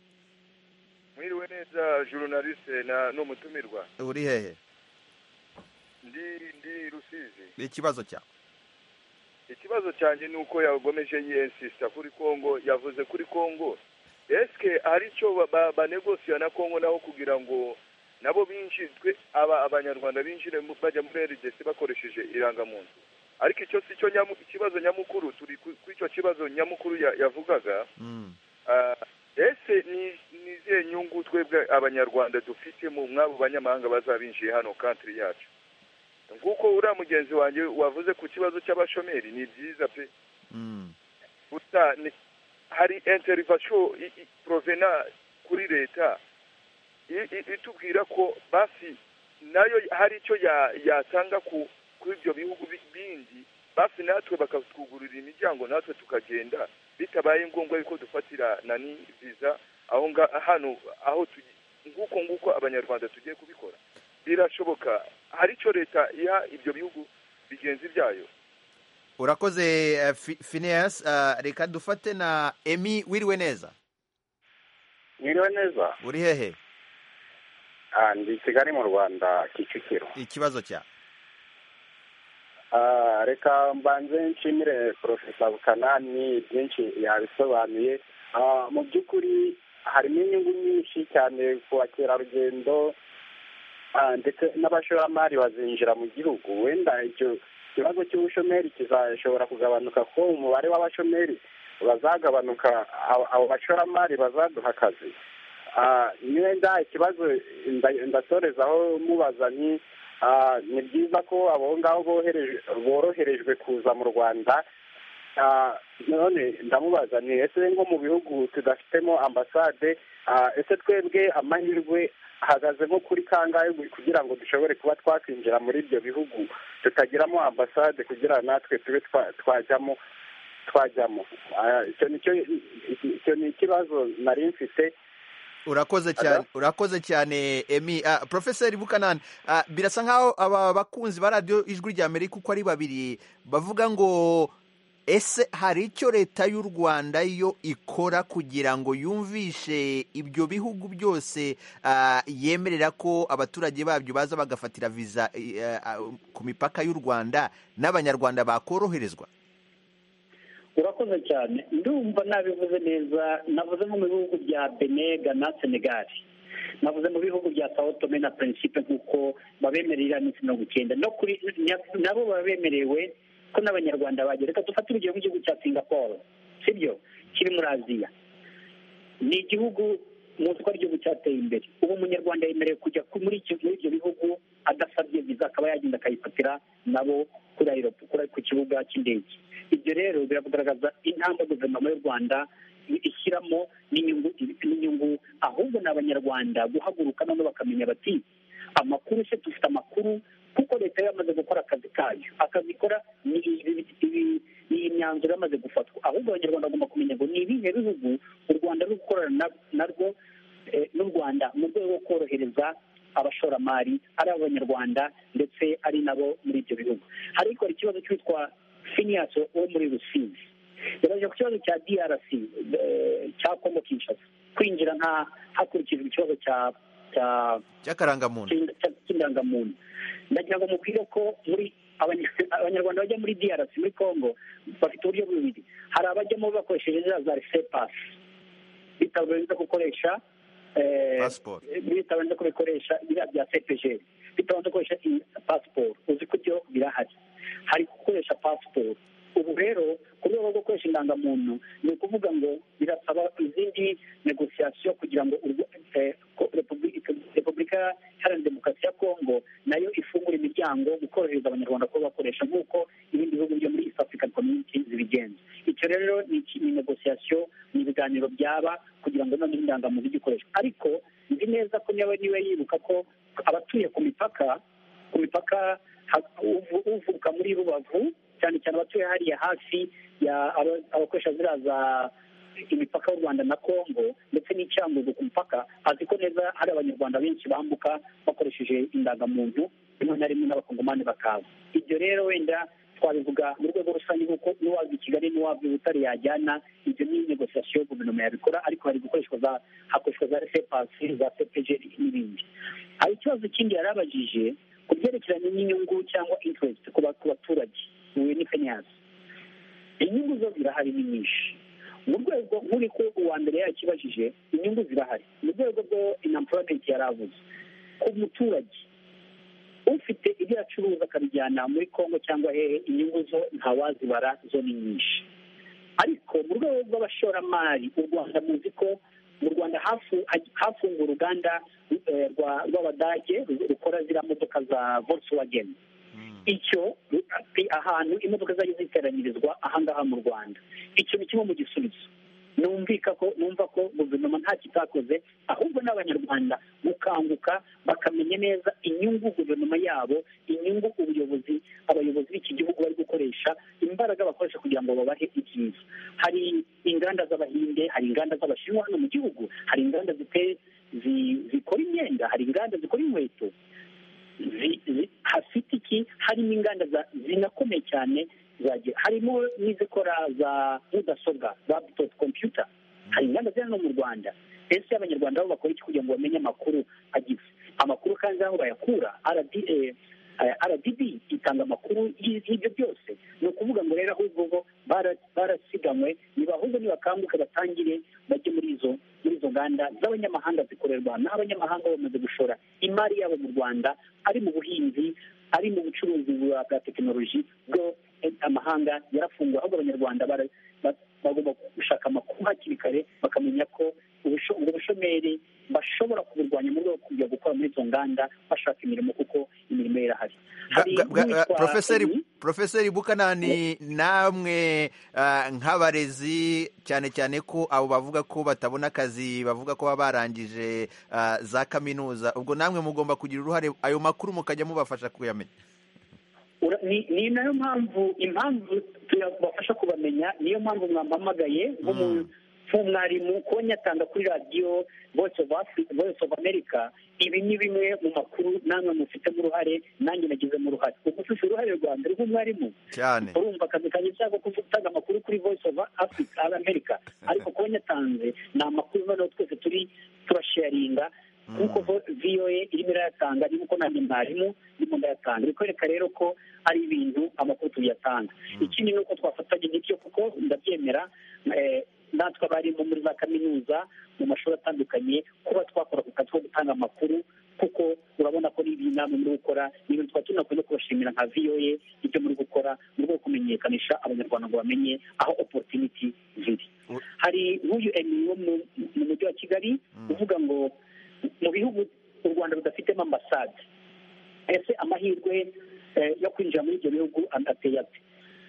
Mwiriwe neza journaliste na n'umutumirwa. Uri hehe? Ndi ndi Rusizi. Ikibazo cyawe? Ikibazo cyanjye ni uko yagomeje yensista kuri Kongo, yavuze kuri Kongo. Eske hari cyo banegosiya na Kongo naho kugira ngo nabo binjizwe aba abanyarwanda binjire bajya muri R D C bakoresheje irangamuntu? Ariko icyo si cyo nyamu ikibazo nyamukuru, turi ku icyo kibazo nyamukuru yavugaga. Mm. Uh, ese ni nize nyungu twebwe abanyarwanda dufite mu mwabo banyamahanga bazabinjiye hano country yacu? Nguko ura mugenzi wanjye wavuze ku kibazo cy'abashomeri, ni byiza pe. Mm. Gusa ni hari intervention provena kuri leta itubwira ko basi nayo hari icyo yatanga ku kuri ibyo bihugu bindi, basi natwe bakatwugurira imiryango natwe tukagenda, bitabaye ngombwa yuko dufatira nani visa aho hano aho nguko nguko abanyarwanda tugiye kubikora. Birashoboka hari icyo leta iha ibyo bihugu bigenzi byayo? urakoze uh, Phineas. uh, reka dufate na Emi. Wiriwe neza? Wiriwe neza. Uri hehe? Ah, ndi Kigali mu Rwanda, Kicukiro. Ikibazo cya Ah, reka mbanze nshimire Professor Bukanani byinshi yabisobanuye. Ah, mu by'ukuri harimo inyungu nyinshi cyane ku bakerarugendo ah, ndetse n'abashoramari bazinjira mu gihugu. Wenda icyo ikibazo cy'ubushomeri kizashobora kugabanuka kuko umubare w'abashomeri bazagabanuka, abo bashoramari bazaduha akazi. Wenda ikibazo ndatorezaho mubaza ni ni byiza ko abo ngabo boroherejwe kuza mu Rwanda. None ndamubaza ni ese nko mu bihugu tudafitemo ambasade, ese twebwe amahirwe hagaze nko kuri kangahe kugira ngo dushobore kuba twakwinjira muri ibyo bihugu tutagiramo ambasade kugira natwe tube twajyamo twajyamo icyo ni ikibazo nari mfite. urakoze cyane urakoze cyane Emi. uh, Professor Bukanani, uh, birasa nkaho aba bakunzi ba radio Ijwi rya Amerika uko ari babiri bavuga ngo ese hari icyo leta y'u Rwanda yo ikora kugira ngo yumvishe ibyo bihugu byose uh, yemerera ko abaturage babyo baza bagafatira visa uh, uh, ku mipaka y'u Rwanda n'abanyarwanda bakoroherezwa? Urakoze cyane. Ndumva nabivuze neza. Navuze mu bihugu bya Benin, Ghana, Senegal. Navuze mu bihugu bya Sao Tome na Principe kuko babemerera iminsi mirongo icyenda no kuri nabo babemerewe ko n'abanyarwanda bagera. Reka dufate urugero rw'igihugu cya Singapore, sibyo, kiri muri Aziya. Ni igihugu muzi ko ari igihugu cyateye imbere. Ubu umunyarwanda yemerewe kujya muri ibyo bihugu adasabye viza, akaba yagenda akayifatira nabo kuri aeroport, ku kibuga cy'indege. Ibyo rero biragaragaza intambwe guverinoma y'u Rwanda ishyiramo n'inyungu n'inyungu ahubwo n'abanyarwanda guhaguruka none bakamenya bati amakuru se dufite amakuru kuko leta yamaze gukora akazi kayo akazikora ni imyanzuro yamaze gufatwa. Ahubwo abanyarwanda bagomba kumenya ngo ni ibihe bihugu u Rwanda ruri gukorana narwo n'u Rwanda mu rwego rwo korohereza abashoramari ari abanyarwanda ndetse ari nabo muri ibyo bihugu. Hari ikora ikibazo cyitwa Phineas wo muri Rusizi yaraje ku kibazo cya D R C cya Kongo Kinshasa kwinjira nta hakurikijwe ikibazo cya cya cy'akarangamuntu cy'indangamuntu. Ndagira ngo mubwire ko muri abanyarwanda bajya muri D R C muri Kongo bafite uburyo bubiri. Hari abajyamo bakoresheje za resepas bitabarinze gukoresha passport, bitabarinze kubikoresha bya C P G, bitabarinze gukoresha passport. Uzi ko byo birahari, hari gukoresha passport. Ubu rero ku rwego rwo gukoresha indangamuntu ni ukuvuga ngo birasaba izindi negosiyasiyo kugira ngo repubulika iharanira demokarasi ya Kongo nayo ifungura imiryango gukorohereza abanyarwanda ko bakoresha nk'uko ibindi bihugu byo muri East African Community zibigenza. Icyo rero ni negosiyasiyo, ni ibiganiro byaba kugira ngo none indangamuntu igikoreshwa. Ariko nzi neza ko niba niwe yibuka ko abatuye ku mipaka ku mipaka uvuka muri Rubavu cyane cyane abatuye hariya hafi ya abakoresha ziriya za imipaka y'u Rwanda na Kongo ndetse n'Icyangugu ku mupaka, azi ko neza hari abanyarwanda benshi bambuka bakoresheje indangamuntu rimwe na rimwe n'abakongomani bakaza. Ibyo rero wenda twabivuga mu rwego rusange kuko n'uwava i Kigali n'uwava i Butare yajyana. Ibyo ni negosiyasiyo guverinoma yabikora, ariko hari gukoreshwa za hakoreshwa za resepasi za C P G n'ibindi. Hari ikibazo kindi yarabajije ku byerekeranye n'inyungu cyangwa interest ku baturage. Uwe ni Phineas. Inyungu zo zirahari ni nyinshi. Mu rwego nk'uri ko uwa mbere yakibajije, inyungu zirahari. Mu rwego rwo unemployment yaravuze ku muturage ufite ibyo acuruza akabijyana muri Kongo cyangwa hehe, inyungu zo ntawazibara, zo ni nyinshi. Ariko mu rwego rw'abashoramari, u Rwanda muzi ko mu Rwanda hafunguwe uruganda rw'Abadage rukora ziriya modoka za Volkswagen. Icyo ahantu imodoka zari ziteranyirizwa ahangaha mu Rwanda. Icyo ni kimwe mu gisubizo. Numvika ko numva ko guverinoma nta kitakoze, ahubwo n'abanyarwanda gukanguka bakamenya neza inyungu guverinoma yabo, inyungu ubuyobozi abayobozi b'iki gihugu bari gukoresha imbaraga bakoresha kugira ngo babahe ibyiza. Hari inganda z'Abahinde, hari inganda z'Abashinwa hano mu gihugu, hari inganda zikora imyenda, hari inganda zikora inkweto. hafite iki harimo inganda zinakomeye cyane harimo n'izikora za mudasobwa laptop computer, hari inganda ziri no mu Rwanda. Ese abanyarwanda bo bakora iki kugira ngo bamenye amakuru agize amakuru kandi aho bayakura? R D B itanga amakuru y'ibyo byose. Ni ukuvuga ngo rero ahubwo barasiganwe, niba ahubwo nibakanguke batangire bajye muri izo muri izo nganda z'abanyamahanga zikorerwa n'abanyamahanga bamaze gushora imari yabo mu Rwanda, ari mu buhinzi, ari mu bucuruzi bwa tekinoloji bwo amahanga yarafunguwe, ahubwo abanyarwanda bagomba gushaka amakuru hakiri kare bakamenya ko ubwo bushomeri bashobora kuburwanya mu rwego rwo kujya gukora muri izo nganda bashaka imirimo, kuko imirimo irahari. Profeseri Bukanani, namwe nk'abarezi, cyane cyane ko abo bavuga ko batabona akazi, bavuga ko baba barangije za kaminuza, ubwo namwe mugomba kugira uruhare ayo makuru mukajya mubafasha kuyamenya. Ni nayo mpamvu impamvu tuyabafasha kubamenya, niyo mpamvu mwampamagaye nk'umwarimu kuba nyatanga kuri radiyo Voice of America. Ibi ni bimwe mu makuru namwe mufitemo uruhare, nanjye nagizemo uruhare. Ubu ufite uruhare rwa mbere nk'umwarimu cyane, urumva akazi kanjye cyangwa gutanga amakuru kuri Voice of America, ariko kuba nyatanze ni amakuru noneho twese turi turasharinga nk'uko V O A irimo irayatanga, ni uko nanjye mwarimu ndimo ndayatanga. Bikwereka rero ko ari ibintu amakuru tuyatanga. Ikindi ni uko twafatanya n'ibyo, kuko ndabyemera natwe abarimu muri za kaminuza mu mashuri atandukanye kuba twakora ku kazi ko gutanga amakuru, kuko urabona ko n'ibi namwe muri gukora ni ibintu twaba tunakwiye kubashimira nka V O A ibyo muri gukora mu rwego rwo kumenyekanisha abanyarwanda ngo bamenye aho opportunity ziri. Hari nk'uyu Emi wo mu mujyi wa Kigali uvuga ngo mu bihugu u Rwanda rudafitemo ambasade, ese amahirwe yo kwinjira muri ibyo bihugu ateye ate?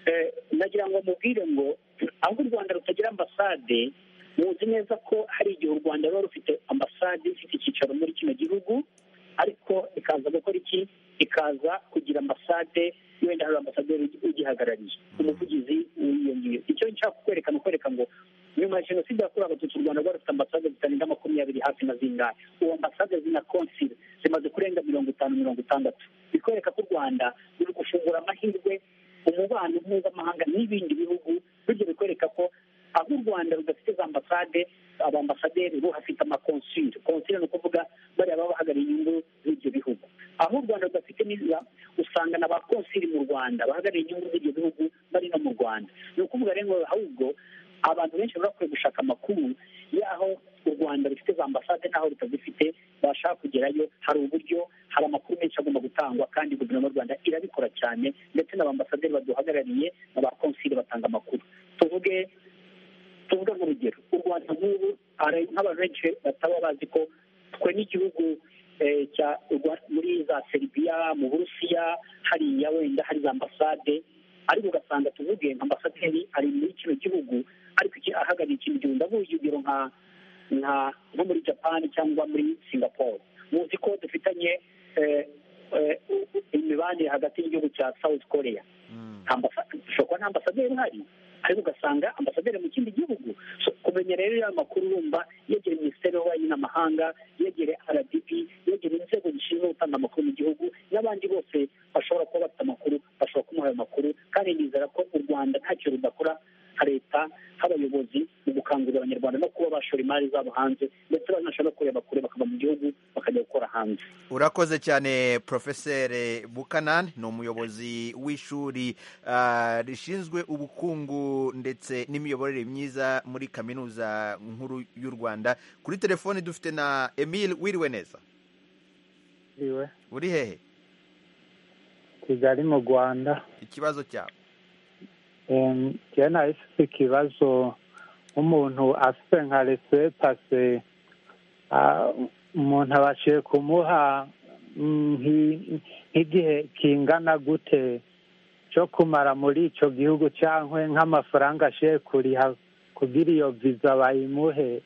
Nagira ngo mubwire ngo aho u Rwanda rutagira ambasade, muzi neza ko hari igihe u Rwanda ruba rufite ambasade ifite icyicaro muri kino gihugu, ariko ikaza gukora iki? Ikaza kugira ambasade wenda hari ambasaderi ugihagarariye, umuvugizi w'iyo ngiyo. Icyo nshaka kukwereka ni ukwereka ngo nyuma ya jenoside yakorewe abatutsi u Rwanda rwari rufite ambasade zitarenga makumyabiri hafi na zingahe. Uwo ambasade zina konsile zimaze kurenga mirongo itanu mirongo itandatu. Bikwereka ko u Rwanda ruri gufungura amahirwe umubano mpuzamahanga n'ibindi bihugu. Bityo bikwereka ko aho u Rwanda rudafite za ambasade, abambasaderi bo hafite amakonsile. Konsile ni ukuvuga bariya baba bahagarariye inyungu z'ibyo bihugu. Aho u Rwanda rudafite n'iza, usanga na ba konsile mu Rwanda bahagarariye inyungu z'ibyo bihugu bari no mu Rwanda. Ni ukuvuga rero ahubwo abantu benshi bakwiye gushaka amakuru y'aho u Rwanda rufite za ambasade n'aho rutazifite, bashaka kugerayo. Hari uburyo, hari amakuru menshi agomba gutangwa, kandi guverinoma y'u Rwanda irabikora cyane, ndetse n'abambasaderi baduhagarariye n'aba konsile batanga amakuru. Tuvuge tuvuge nk'urugero, u Rwanda nk'ubu nk'abantu benshi bataba bazi ko twe n'igihugu cya muri za Serbia, mu Burusiya, hariya wenda hari za ambasade, ariko ugasanga tuvuge nka ambasaderi ari muri kino gihugu ariko ahagarariye ikindi gihugu. Ndavuga urugero nka nko muri Japan cyangwa muri Singapore. Muzi ko dufitanye imibanire hagati y'igihugu cya South Korea. Ushobora kuba nta ambasaderi uhari, ariko ugasanga ambasaderi mu kindi gihugu. Kumenya rero ya makuru urumva yegere minisiteri y'ububanyi n'amahanga, yegere R D B, yegere inzego zishinzwe gutanga amakuru mu gihugu, n'abandi bose bashobora kuba bafite amakuru bashobora kumuha ayo makuru. Kandi nizera ko u Rwanda ntacyo rudakora nka leta, nk'abayobozi, mu gukangurira abanyarwanda no kuba bashora imari zabo hanze, ndetse banashobora kureba kure bakava mu gihugu bakajya gukora hanze. Urakoze cyane Profeseri Bukanani, ni umuyobozi w'ishuri uh, rishinzwe ubukungu ndetse n'imiyoborere myiza muri Kaminuza Nkuru y'u Rwanda. Kuri telefoni dufite na Emile. Wiriwe neza? Wiriwe. Uri hehe? Kigali mu Rwanda. Ikibazo cyawe? Um, jena ifite ikibazo umuntu afite nka laissez passer, umuntu abashiye kumuha nk'igihe kingana gute cyo kumara muri icyo gihugu, cyangwa nk'amafaranga ashiye kuriha kugira iyo visa bayimuhe,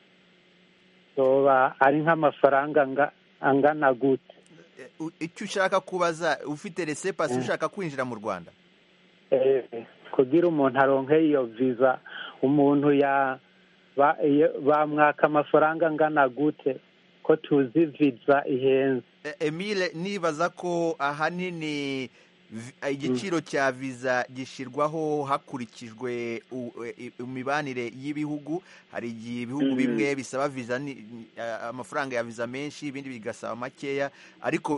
soba ari nk'amafaranga angana gute? Icyo ushaka kubaza, ufite laissez passer ushaka kwinjira mu Rwanda? Eh, kugira umuntu aronke iyo visa, umuntu ya bamwaka amafaranga angana gute? ko tuzi viza ihenze. Emile, nibaza ko ahanini igiciro cya viza gishyirwaho hakurikijwe imibanire y'ibihugu. Hari igihe ibihugu bimwe bisaba viza amafaranga ya viza menshi, ibindi bigasaba makeya, ariko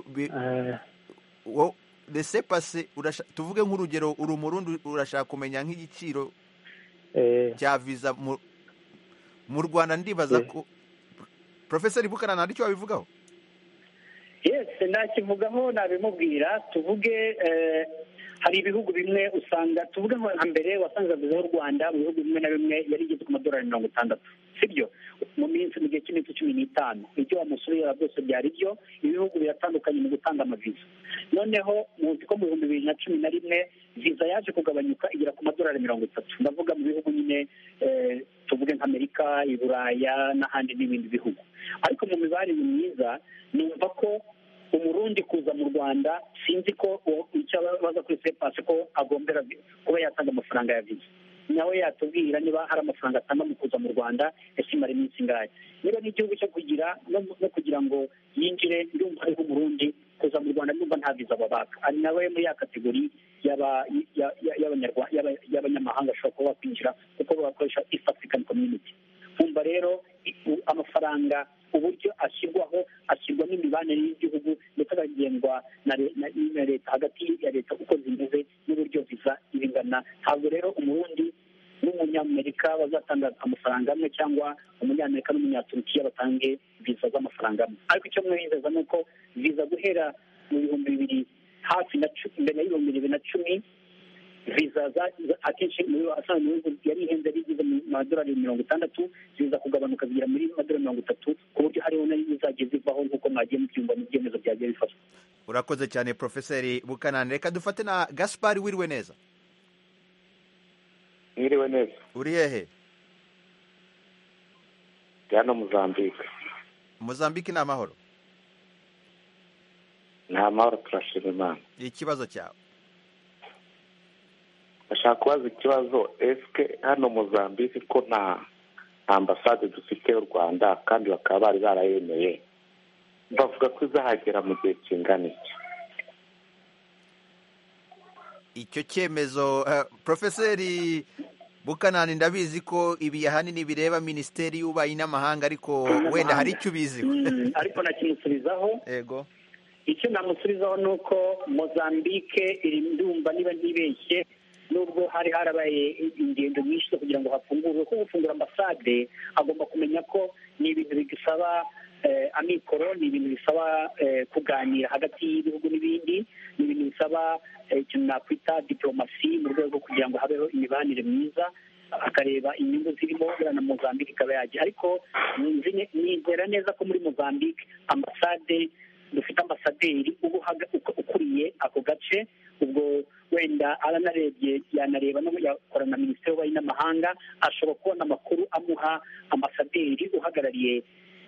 rese pase tuvuge nk'urugero uri umurundi urashaka kumenya nk'igiciro cya viza mu Rwanda. Ndibaza ko Profeseri Bukanana hari icyo wabivugaho? Yes, nakivugaho nabimubwira. Tuvuge hari ibihugu bimwe usanga, tuvuge nka mbere wasangaga viza y'u Rwanda mu bihugu bimwe na bimwe yari igeze ku madolari mirongo itandatu, sibyo? Mu minsi mu gihe cy'iminsi cumi n'itanu ibyo wamusubira byose byari byo. Ibihugu biratandukanye mu gutanga amaviza. Noneho muzi ko mu bihumbi bibiri na cumi na rimwe viza yaje kugabanyuka igera ku madolari mirongo itatu. Ndavuga mu bihugu nyine tuvuge nka Amerika, i Buraya n'ahandi n'ibindi bihugu. Ariko mu mibanire myiza numva ko umurundi kuza mu Rwanda, sinzi ko icyo baza kuri sepasi ko agombera kuba yatanga amafaranga ya viza. Nawe yatubwira niba hari amafaranga atanga mu kuza mu Rwanda, ese imara iminsi ingahe. Niba n'igihugu cyo kugira no kugira ngo yinjire, ndumva ari umurundi kuza mu Rwanda ndumva nta viza babaka. Ari nawe muri ya kategori y'abanyamahanga ashobora kuba bakwinjira kuko bakoresha East African Community. Kumva rero amafaranga uburyo ashyirwaho ashyirwa n'imibanire y'igihugu ndetse akagengwa na leta, hagati ya leta uko zimeze n'uburyo viza ibingana. Ntabwo rero umurundi n'umunyamerika bazatanga amafaranga amwe cyangwa umunyamerika n'umunyaturukiya batange viza z'amafaranga amwe. Ariko icyo mwizeza ni uko viza guhera mu bihumbi bibiri hafi na mbere y'ibihumbi bibiri na cumi viza akenshi asanga mu bihugu yari ihenze rigeze mu madolari mirongo itandatu, ziza kugabanuka zigera muri madolari mirongo itatu, ku buryo hariho n'izajya zivaho nk'uko mwagiye mubyumva n'ibyemezo byagiye bifatwa. Urakoze cyane Profeseri Bukanana. Reka dufate na Gaspard. Wiriwe neza? Mwiriwe neza. Uri hehe? Hano Mozambique. Mozambique ni amahoro? Ni amahoro, turashima Imana. Ikibazo cyawe? Bashaka kubaza ikibazo, eske hano Mozambique ko nta ambasade dufite y'u Rwanda kandi bakaba bari barayemeye, bavuga ko izahagera mu gihe kingana iki? Icyo cyemezo uh, Profeseri Bukanana, ndabizi ko ibi ahanini bireba Minisiteri y'Ububanyi n'Amahanga, ariko wenda hari icyo ubiziho. Ariko nakimusubizaho. Yego. Icyo namusubizaho ni uko Mozambique iri, ndumva niba ntibeshye, nubwo hari harabaye ingendo nyinshi kugira ngo hafungurwe, ko gufungura ambasade agomba kumenya ko ni ibintu bigisaba amikoro, ni ibintu bisaba kuganira hagati y'ibihugu n'ibindi, ni ibintu bisaba ikintu nakwita diplomasi mu rwego kugira ngo habeho imibanire myiza, akareba inyungu zirimo na Mozambique ikaba yajya. Ariko nizera neza ko muri Mozambique ambasade dufite ambasaderi ubu ukuriye ako gace, ubwo wenda aranarebye yanareba no yakorana na Minisiteri y'Ububanyi n'Amahanga, ashobora kubona amakuru amuha ambasaderi uhagarariye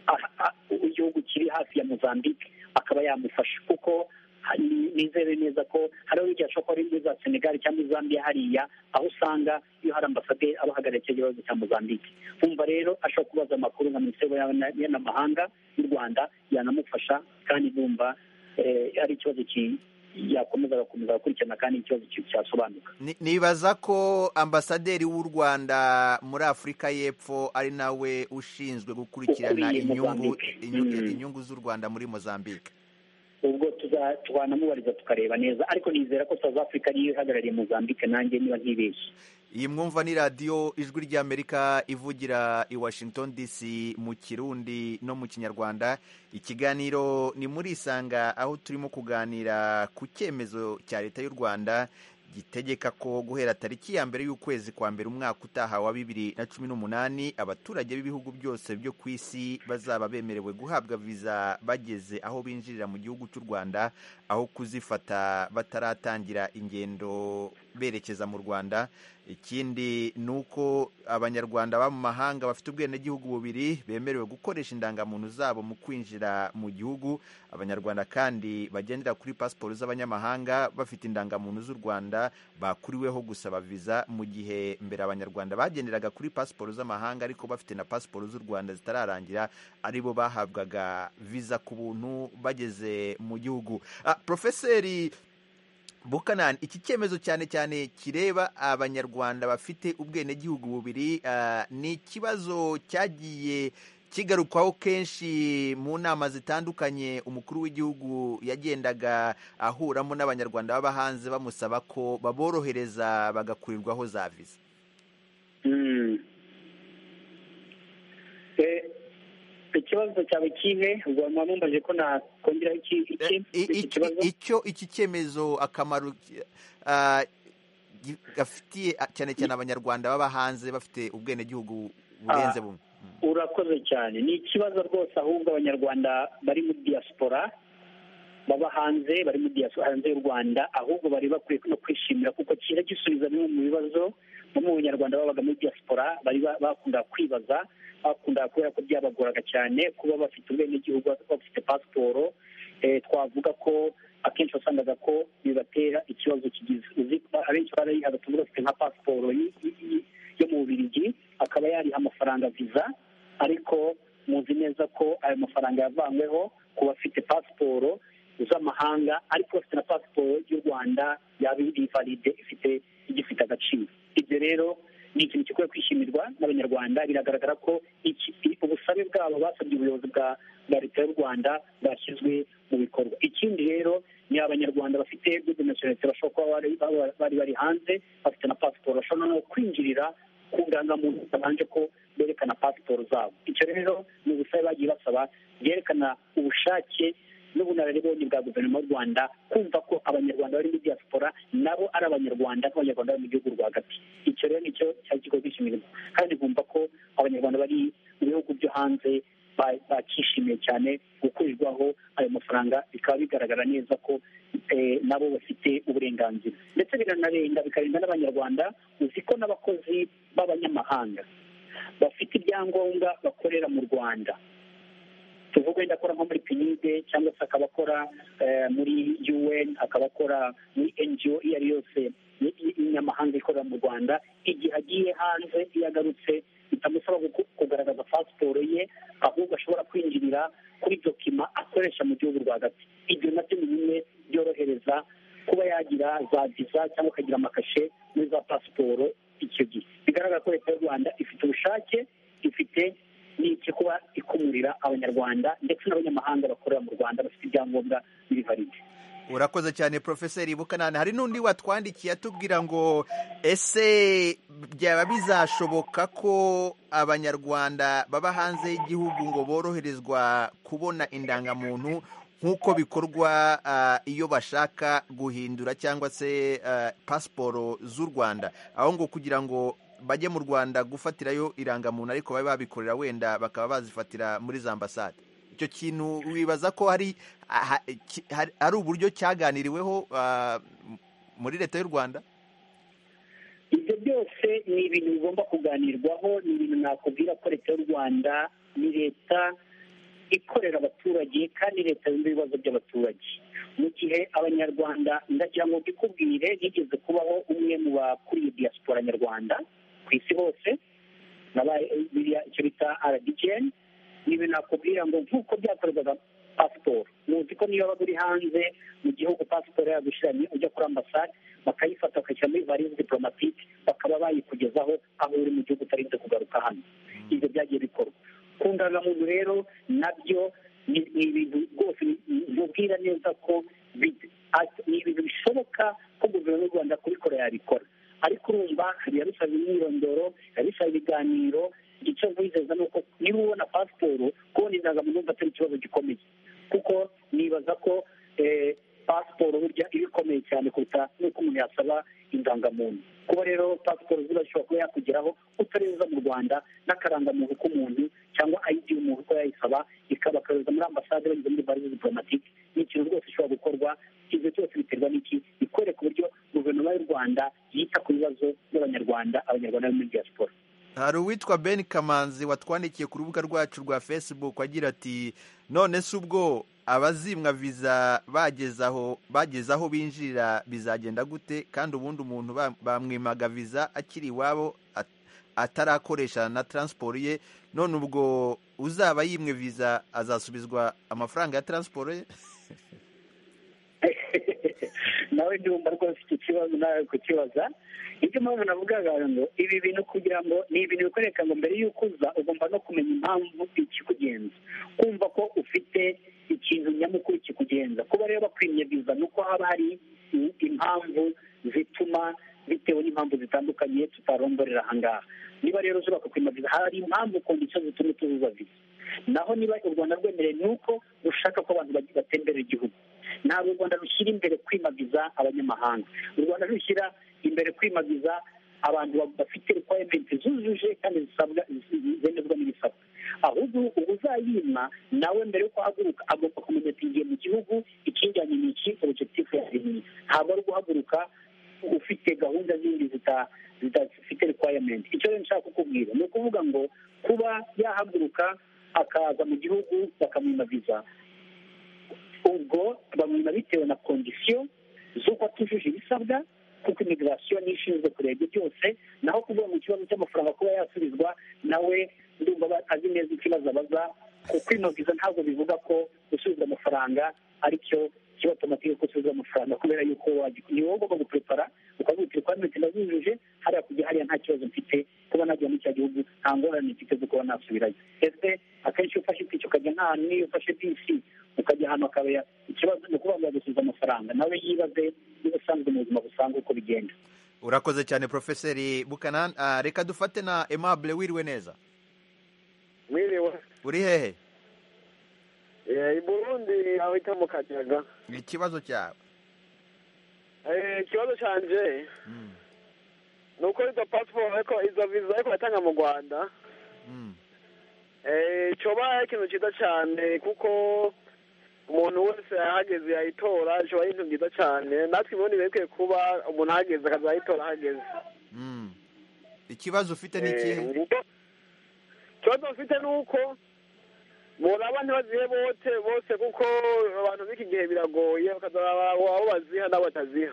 igihugu kiri hafi ya Mozambique akaba yamufasha, kuko nizere neza ko hariho igihe ashobora kuba ari za Senegal cyangwa Zambia hariya, aho usanga iyo hari ambasaderi aba ahagarariye icyo gihugu cya Mozambique. Kumva rero ashobora kubaza amakuru nka Minisiteri y'Ububanyi n'Amahanga y'u Rwanda yanamufasha, kandi ndumva ari ikibazo yakomeza agakomeza gukurikirana kandi ikibazo cyasobanuka. Nibaza ko ambasaderi w'u Rwanda muri Afurika y'Epfo ari nawe ushinzwe gukurikirana inyungu inyungu z'u Rwanda muri Mozambique. Ubwo tuzanamubariza tukareba neza, ariko nizera ko South Africa ariyo ihagarariye Mozambique, nanjye niba ntibeshye. Iyi mwumva ni radiyo Ijwi ry'Amerika ivugira i Washington D C mu Kirundi no mu Kinyarwanda. Ikiganiro ni muri Isanga, aho turimo kuganira ku cyemezo cya leta y'u Rwanda gitegeka ko guhera tariki ya mbere y'ukwezi kwa mbere umwaka utaha wa bibiri na cumi n'umunani abaturage b'ibihugu byose byo ku isi bazaba bemerewe guhabwa viza bageze aho binjirira mu gihugu cy'u Rwanda, aho kuzifata bataratangira ingendo berekeza mu Rwanda. Ikindi ni uko abanyarwanda baba mu mahanga bafite ubwenegihugu bubiri bemerewe gukoresha indangamuntu zabo mu kwinjira mu gihugu. Abanyarwanda kandi bagendera kuri pasiporo z'abanyamahanga bafite indangamuntu z'u Rwanda bakuriweho gusaba viza, mu gihe mbere abanyarwanda bagenderaga kuri pasiporo z'amahanga ariko bafite na pasiporo z'u Rwanda zitararangira aribo bahabwaga viza ku buntu bageze mu gihugu. Ah, Profeseri Buchanan, iki cyemezo cyane cyane kireba abanyarwanda bafite ubwenegihugu bubiri, uh, ni ikibazo cyagiye kigarukwaho kenshi mu nama zitandukanye umukuru w'igihugu yagendaga ahuramo n'abanyarwanda baba hanze bamusaba ko baborohereza bagakurirwaho za viza. Mm. Eh, ikibazo cyawe kihe ubwo mwamumbaje ko nakongera iki iki icyo iki cyemezo akamaro uh, gafitiye cyane cyane abanyarwanda baba hanze bafite ubwenegihugu burenze bumwe. Urakoze cyane. Ni ikibazo rwose ahubwo abanyarwanda bari muri diaspora baba hanze bari muri diaspora hanze y'u Rwanda ahubwo bari bakwiye no kwishimira kuko kira gisubiza bimwe mu bibazo mu banyarwanda babaga muri diaspora bari bakunda kwibaza bakunda kubera ko byabagoraga cyane kuba bafite ubwenegihugu bafite pasiporo. Eh, twavuga ko akenshi wasangaga ko bibatera ikibazo kigize abenshi bari abatuvuga bafite nka pasiporo yo mu Bubiligi akaba yari amafaranga viza, ariko muzi neza ko ayo mafaranga yavanyweho ku bafite pasiporo z'amahanga ariko bafite na pasiporo y'u Rwanda yaba iri valide ifite igifite agaciro. Ibyo rero ni ikintu gikwiye kwishimirwa n'abanyarwanda. Biragaragara ko ubusabe bwabo basabye ubuyobozi bwa leta y'u Rwanda bwashyizwe mu bikorwa. Ikindi rero ni abanyarwanda bafite good nationality bashobora kuba bari bari hanze bafite na pasiporo bashobora no kwinjirira ku ndangamuntu bitabanje ko berekana pasiporo zabo. Icyo rero ni ubusabe bagiye basaba byerekana ubushake n'ubunararibonye bwa guverinoma y'u Rwanda kumva ko abanyarwanda bari muri diaspora nabo ari abanyarwanda n'abanyarwanda bari mu gihugu rwagati. Icyo rero nicyo cyari kigo gishimirwa kandi bumva ko abanyarwanda bari mu bihugu byo hanze bakishimiye cyane gukurirwaho ayo mafaranga. Bikaba bigaragara neza ko nabo bafite uburenganzira ndetse biranarenga bikarinda n'abanyarwanda. Uzi ko n'abakozi b'abanyamahanga bafite ibyangombwa bakorera mu Rwanda, tuvuga wenda akora nko muri P N U D cyangwa se akaba akora muri U N akaba akora muri N G O iyo ari yose y'inyamahanga ikorera mu Rwanda, igihe agiye hanze iyo agarutse bitamusaba kugaragaza pasiporo ye ahubwo ashobora kwinjirira kuri dokima akoresha mu gihugu rwagati. Ibyo nabyo ni bimwe byorohereza kuba yagira za viza cyangwa akagira amakashe muri za pasiporo. Icyo gihe bigaragara ko leta y'u Rwanda ifite ubushake, ifite n'iki kuba ikumurira abanyarwanda ndetse n'abanyamahanga bakorera mu Rwanda bafite ibyangombwa biri valide. Urakoze cyane Profeseri Buchanan. Hari n'undi watwandikiye atubwira ngo ese byaba bizashoboka ko abanyarwanda baba hanze y'igihugu ngo boroherezwa kubona indangamuntu nk'uko bikorwa uh, iyo bashaka guhindura cyangwa se uh, pasiporo z'u Rwanda, aho ngo kugira ngo bajye mu Rwanda gufatirayo irangamuntu ariko babe babikorera wenda bakaba bazifatira muri za ambasade. Icyo kintu wibaza ko hari ari uburyo cyaganiriweho uh, muri leta y'u Rwanda? Ibyo byose ni ibintu bigomba kuganirwaho. Ni ibintu nakubwira ko leta y'u Rwanda ni leta ikorera abaturage kandi leta yumva ibibazo by'abaturage. Mu gihe abanyarwanda ndagira ngo mbikubwire, higeze kubaho umwe mu bakuriye diaspora nyarwanda ku isi hose icyo bita R D G N. Niba nakubwira ngo nk'uko byakorwaga pasiporo, muzi ko niyo waba uri hanze mu gihugu pasiporo yagushyiranye ujya kuri ambasade bakayifata bakayishyira muri valise diplomatique bakaba bayikugezaho aho uri mu gihugu utarinze kugaruka hano. Ibyo byagiye bikorwa ku ndangamuntu rero nabyo ni ibintu rwose mubwira neza ko ni ibintu bishoboka ko guverinoma y'u Rwanda kubikora yabikora, ariko urumva biba bisaba imyirondoro, biba bisaba ibiganiro. Icyo nkwizeza ni uko niba ubona pasiporo kubona indangamuntu wumva atari ikibazo gikomeye, kuko nibaza ko pasiporo burya iba ikomeye cyane kuruta n'uko umuntu yasaba indangamuntu. Kuba rero pasiporo ziba zishobora kuba yakugeraho utareza mu rwanda n'akarangamuntu k'umuntu cyangwa ayidi y'umuntu ko yayisaba bakayohereza muri ambasade banyuze muri barize diplomatike. ni ikintu rwose gishobora gukorwa. ibyo byose biterwa n'iki? bikwereka uburyo guverinoma y'u rwanda yita ku bibazo by'abanyarwanda, abanyarwanda bari muri diaspora. hari uwitwa Ben Kamanzi watwandikiye ku rubuga rwacu rwa Facebook agira ati none se ubwo abazimwa viza bageze aho bageze aho binjirira bizagenda gute kandi ubundi umuntu bamwimaga viza akiri iwabo atarakoresha na transport ye, none ubwo uzaba yimwe viza azasubizwa amafaranga ya transport ye? nawe ndumva rwose iki kibazo nawe kukibaza. ibyo mpamvu navugaga ngo ibi bintu kugira ngo ni ibintu bikwereka ngo mbere y'uko uza ugomba no kumenya impamvu ikikugenza, kumva ko ufite ikintu nyamukuru kikugenza. kuba rero bakwimye viza ni uko haba hari impamvu zituma, bitewe n'impamvu zitandukanye tutaromborera aha ngaha. niba rero ushobora kukwima viza hari impamvu kondisiyo zituma tuzuza viza. naho niba u Rwanda rwemereye ni uko rushaka ko abantu batembera igihugu. ntabwo u Rwanda rushyira imbere kwima viza abanyamahanga. u Rwanda rushyira imbere kwima viza abantu bafite requirements zujuje kandi zisabwa zemezwa n'ibisabwa. ahubwo ubu uzayima nawe mbere yo kuhaguruka agomba kumenya ati ngiye mu gihugu ikijyanye n'iki objectif yawe. ntabwo ari guhaguruka ufite gahunda zindi zidafite requirement. icyo rero nshaka kukubwira ni ukuvuga ngo kuba yahaguruka akaza mu gihugu bakamwima viza, ubwo bamwima bitewe na kondisiyo z'uko atujuje ibisabwa, kuko imigirasiyo niyo ishinzwe kureba ibyo byose. naho kuvuga mu kibazo cy'amafaranga kuba yasubizwa, nawe ndumva azi neza ikibazo abaza. kuko ino viza ntabwo bivuga ko gusubiza amafaranga ari cyo kiba otomatike ko usubiza amafaranga, kubera yuko ni wowe ugomba guprepara ukavuga uti requirement ndazujuje, hariya kujya hariya nta kibazo mfite, kuba najya muri cya gihugu nta ngorane mfite zo kuba nasubirayo. ese akenshi iyo ufashe itike ukajya nk'ahantu, n'iyo ufashe bisi ukajya ahantu akaba ikibazo ni ukuvuga ngo yagusubiza amafaranga, nawe yibaze niba usanzwe mu buzima busanzwe uko bigenda. urakoze cyane Profeseri Buchanan. Uh, reka dufate na Aimable. wiriwe neza? Mwiriwe. uri hehe? i Burundi aho ita mu Kajaga. ikibazo cyawe? ikibazo cyanje ni uko izo pasiporo ariko izo viza ariko batanga mu Rwanda cyoba ikintu cyiza cyane, kuko umuntu wese ahageze yayitora, cyoba ari ikintu cyiza cyane. natwe ubundi bikwiye kuba umuntu ahageze akazayitora ahageze. ikibazo ufite ni ikihe? ikibazo ufite ni uko muraba ntibazihe bote bose, kuko abantu b'iki gihe biragoye, bakazaba abo baziha n'abo bataziha.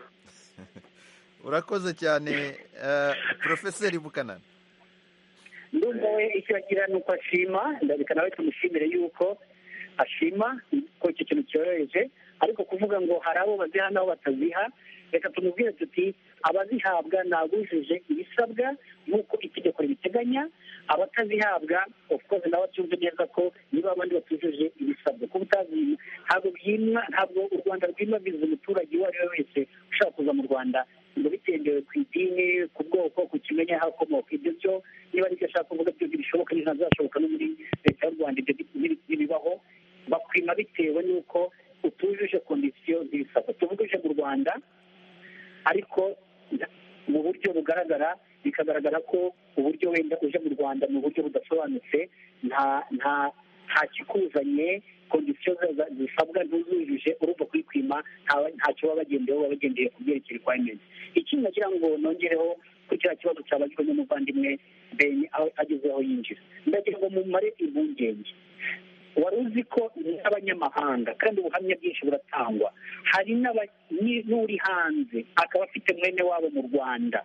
urakoze cyane Profeseri Buchanan. ndumva we icyo agira ni uko ashima, ndabika nawe tumushimire yuko ashima ko icyo kintu cyoroheje. ariko kuvuga ngo hari abo baziha n'abo bataziha, reka tumubwire tuti abazihabwa ni abujuje ibisabwa nk'uko itegeko ribiteganya. abatazihabwa of course nawe acyumve neza ko niba abandi batujuje ibisabwa, kuba utazima ntabwo byimwa, ntabwo u Rwanda rwima viza umuturage uwo ari we wese ushaka kuza mu Rwanda ngo bitendewe ku idini, ku bwoko, ku kimenya aho akomoka. ibyo byo niba aribyo ashaka kuvuga byo ntibishoboka, ntazashoboka no muri leta y'u Rwanda. ibyo ntibibaho. bakwima bitewe n'uko utujuje kondisiyo z'ibisabwa. tuvugije mu Rwanda ariko mu buryo bugaragara, bikagaragara ko uburyo wenda uje mu Rwanda mu buryo budasobanutse, nta nta nta kikuzanye, kondisiyo zisabwa ntuzujuje, urumva kuyikwima ntacyo baba bagendeyeho, baba bagendeye ku byerekeye requirements. ikindi nagira ngo nongereho kuri kiriya kibazo cyabajwe n'umuvandimwe Ben aho ageze aho yinjira, ndagira ngo mumare impungenge. wari uzi ko n'abanyamahanga, kandi ubuhamya bwinshi buratangwa, hari n'uri hanze akaba afite mwene wabo mu Rwanda,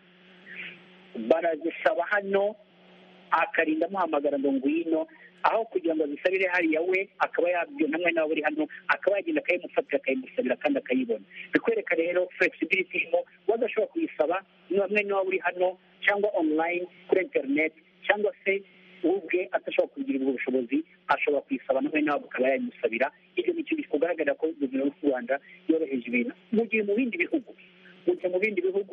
barazisaba hano akarinda amuhamagara ngo ngwino, aho kugira ngo azisabire hariya we akaba yabyo na mwene wabo uri hano akaba yagenda akayimufatira akayimusabira kandi akayibona. bikwereka rero flexibility irimo, wadashobora kuyisaba niba mwene wabo uri hano cyangwa online kuri internet, cyangwa se ubwe atashobora kugira ubwo bushobozi ashobora kuyisaba na mwene wabo akaba yayimusabira. ibyo ni ikintu kugaragara ko guverinoma y'u Rwanda yoroheje ibintu. mu gihe mu bindi bihugu mu gihe mu bindi bihugu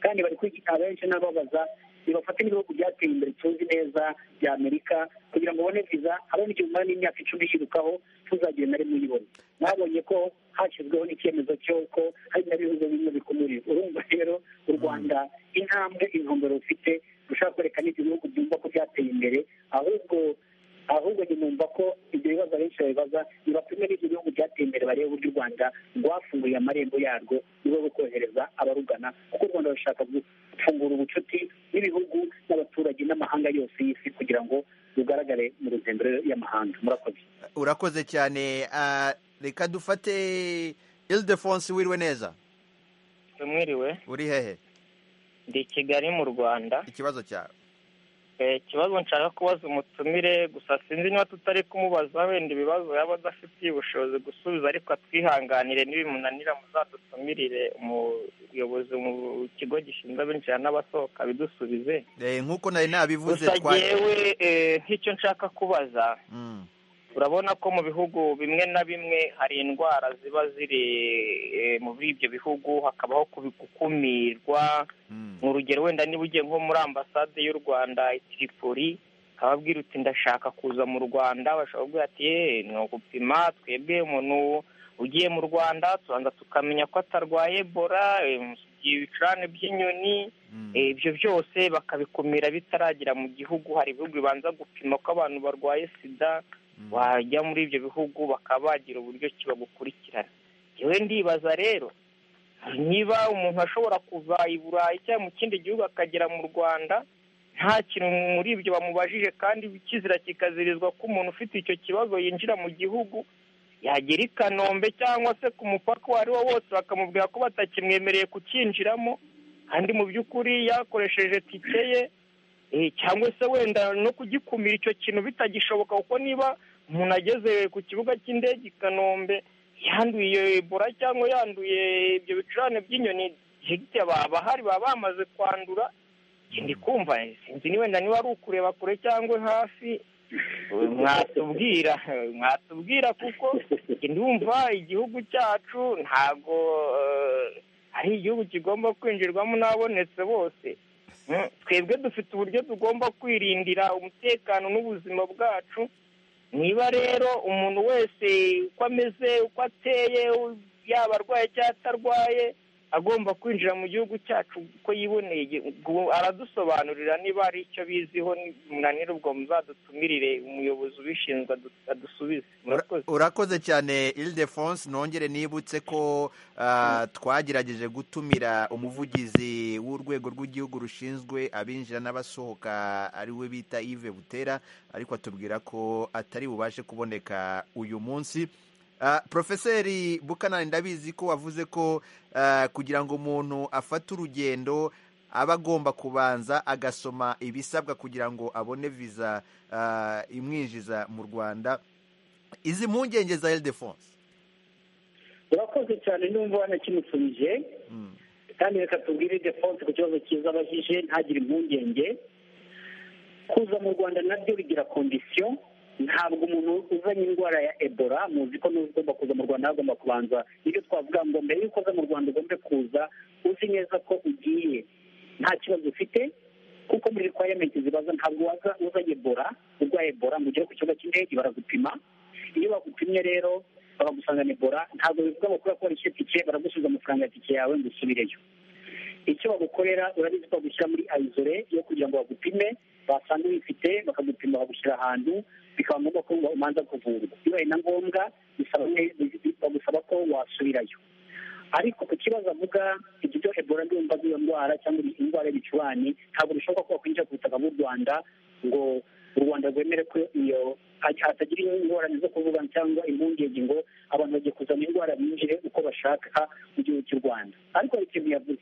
kandi bari kwigira benshi n'ababaza bibafate n'ibihugu byateye imbere tuzi neza bya amerika kugira ngo ubone viza abone igihe umara n'imyaka icumi yirukaho tuzagira na rimwe uyibona. mwabonye ko hashyizweho n'icyemezo cy'uko hari n'ibihugu bimwe bikumuriye. urumva rero u rwanda intambwe intumbero rufite rushaka kwerekana ibyo bihugu byumva ko byateye imbere, ahubwo ahubwo numva ko ibyo bibazo benshi babibaza ntibapime n'ibyo bihugu byateye imbere barebe uburyo u rwanda rwafunguye amarembo yarwo mu rwego rwo kohereza abarugana, kuko u rwanda rushaka gufungura ubucuti n'ibihugu n'abaturage n'amahanga yose y'isi kugira ngo rugaragare mu ruzembero y'amahanga. murakoze. urakoze cyane. reka dufate Ildefonse, wiriwe neza? mwiriwe. uri hehe? ndi i Kigali mu Rwanda. ikibazo cyawe? ikibazo nshaka kubaza umutumire, gusa sinzi niba tutari kumubaza wenda ibibazo yaba adafitiye ubushobozi gusubiza, ariko atwihanganire nibimunanira muzadutumirire umuyobozi mu kigo gishinzwe abinjira n'abasohoka bidusubize. nk'uko nari nabivuze. gusa yewe nk'icyo nshaka kubaza, urabona ko mu bihugu bimwe na bimwe hari indwara ziba ziri muri ibyo bihugu, hakabaho gukumirwa. mu rugero wenda niba ugiye nko muri ambasade y'u Rwanda i Tripoli, ukababwira uti ndashaka kuza mu Rwanda, bashobora kuvuga ati ni ugupima, twebwe umuntu ugiye mu Rwanda tubanza tukamenya ko atarwaye Ebola, ibicurane by'inyoni, ibyo byose bakabikumira bitaragera mu gihugu. hari ibihugu bibanza gupima ko abantu barwaye sida, wajya muri ibyo bihugu bakaba bagira uburyo ki bagukurikirana. yewe ndibaza rero niba umuntu ashobora kuva i Burayi cyangwa mu kindi gihugu akagera mu Rwanda nta kintu muri ibyo bamubajije, kandi kizira kikazirizwa ko umuntu ufite icyo kibazo yinjira mu gihugu, yagera i Kanombe cyangwa se ku mupaka uwo ari wo wose bakamubwira ko batakimwemereye kukinjiramo, kandi mu by'ukuri yakoresheje tike ye, cyangwa se wenda no kugikumira icyo kintu bitagishoboka, kuko niba umuntu ageze ku kibuga cy'indege i Kanombe yanduye Ebola cyangwa yanduye ibyo bicurane by'inyoni, baba hari baba bamaze kwandura. ndi kumva sinzi ni wenda niba ari ukureba kure cyangwa hafi, mwatubwira mwatubwira kuko ndumva igihugu cyacu ntago ari igihugu kigomba kwinjirwamo n'abonetse bose. twebwe dufite uburyo tugomba kwirindira umutekano n'ubuzima bwacu. niba rero umuntu wese uko ameze uko ateye, yaba arwaye cyangwa atarwaye, agomba kwinjira mu gihugu cyacu uko yiboneye, aradusobanurira niba ari icyo biziho. munanira ubwo muzadutumirire umuyobozi ubishinzwe adusubize. urakoze cyane Ildefonse. nongere nibutse ko twagerageje gutumira umuvugizi w'urwego rw'igihugu rushinzwe abinjira n'abasohoka ariwe bita Yves Butera, ariko atubwira ko atari bubashe kuboneka uyu munsi. Profeseri Bukanani, ndabizi ko wavuze ko kugira ngo umuntu afate urugendo aba agomba kubanza agasoma ibisabwa kugira ngo abone viza imwinjiza mu Rwanda. izi mpungenge za Ildefonse? urakoze cyane, numva wanakimusubije, kandi reka tubwire Ildefonse ku kibazo cyiza abajije, ntagire impungenge. kuza mu Rwanda nabyo bigira kondisiyo. ntabwo umuntu uzanye indwara ya Ebola, muzi ko n'ugomba kuza mu Rwanda agomba kubanza, nibyo twavuga ngo mbere y'uko uza mu Rwanda ugombe kuza uzi neza ko ugiye nta kibazo ufite, kuko muri requirement zibaza ntabwo waza uzanye Ebola, urwaye Ebola ngo ugere ku kibuga cy'indege baragupima. iyo bagupimye rero bakagusangana Ebola, ntabwo bivuga ngo kubera ko warishe tike baragusubiza amafaranga ya tike yawe ngo usubireyo. icyo bagukorera urabizi ko bagushyira muri isole yo kugira ngo bagupime, basanga ubifite bakagupima bagushyira ahantu, bikaba ngombwa ko umanza kuvurwa. bibaye na ngombwa bagusaba ko wasubirayo. ariko ku kibazo avuga ibyo Ebola ndumva z'iyo ndwara cyangwa indwara y'ibicurane, ntabwo bishoboka ko wakwinjira ku butaka bw'u Rwanda ngo u Rwanda rwemere ko iyo hatagira ingorane zo kuvuga cyangwa impungenge ngo abantu bagiye kuzana indwara binjire uko bashaka mu gihugu cy'u Rwanda. ariko hari ikintu yavuze,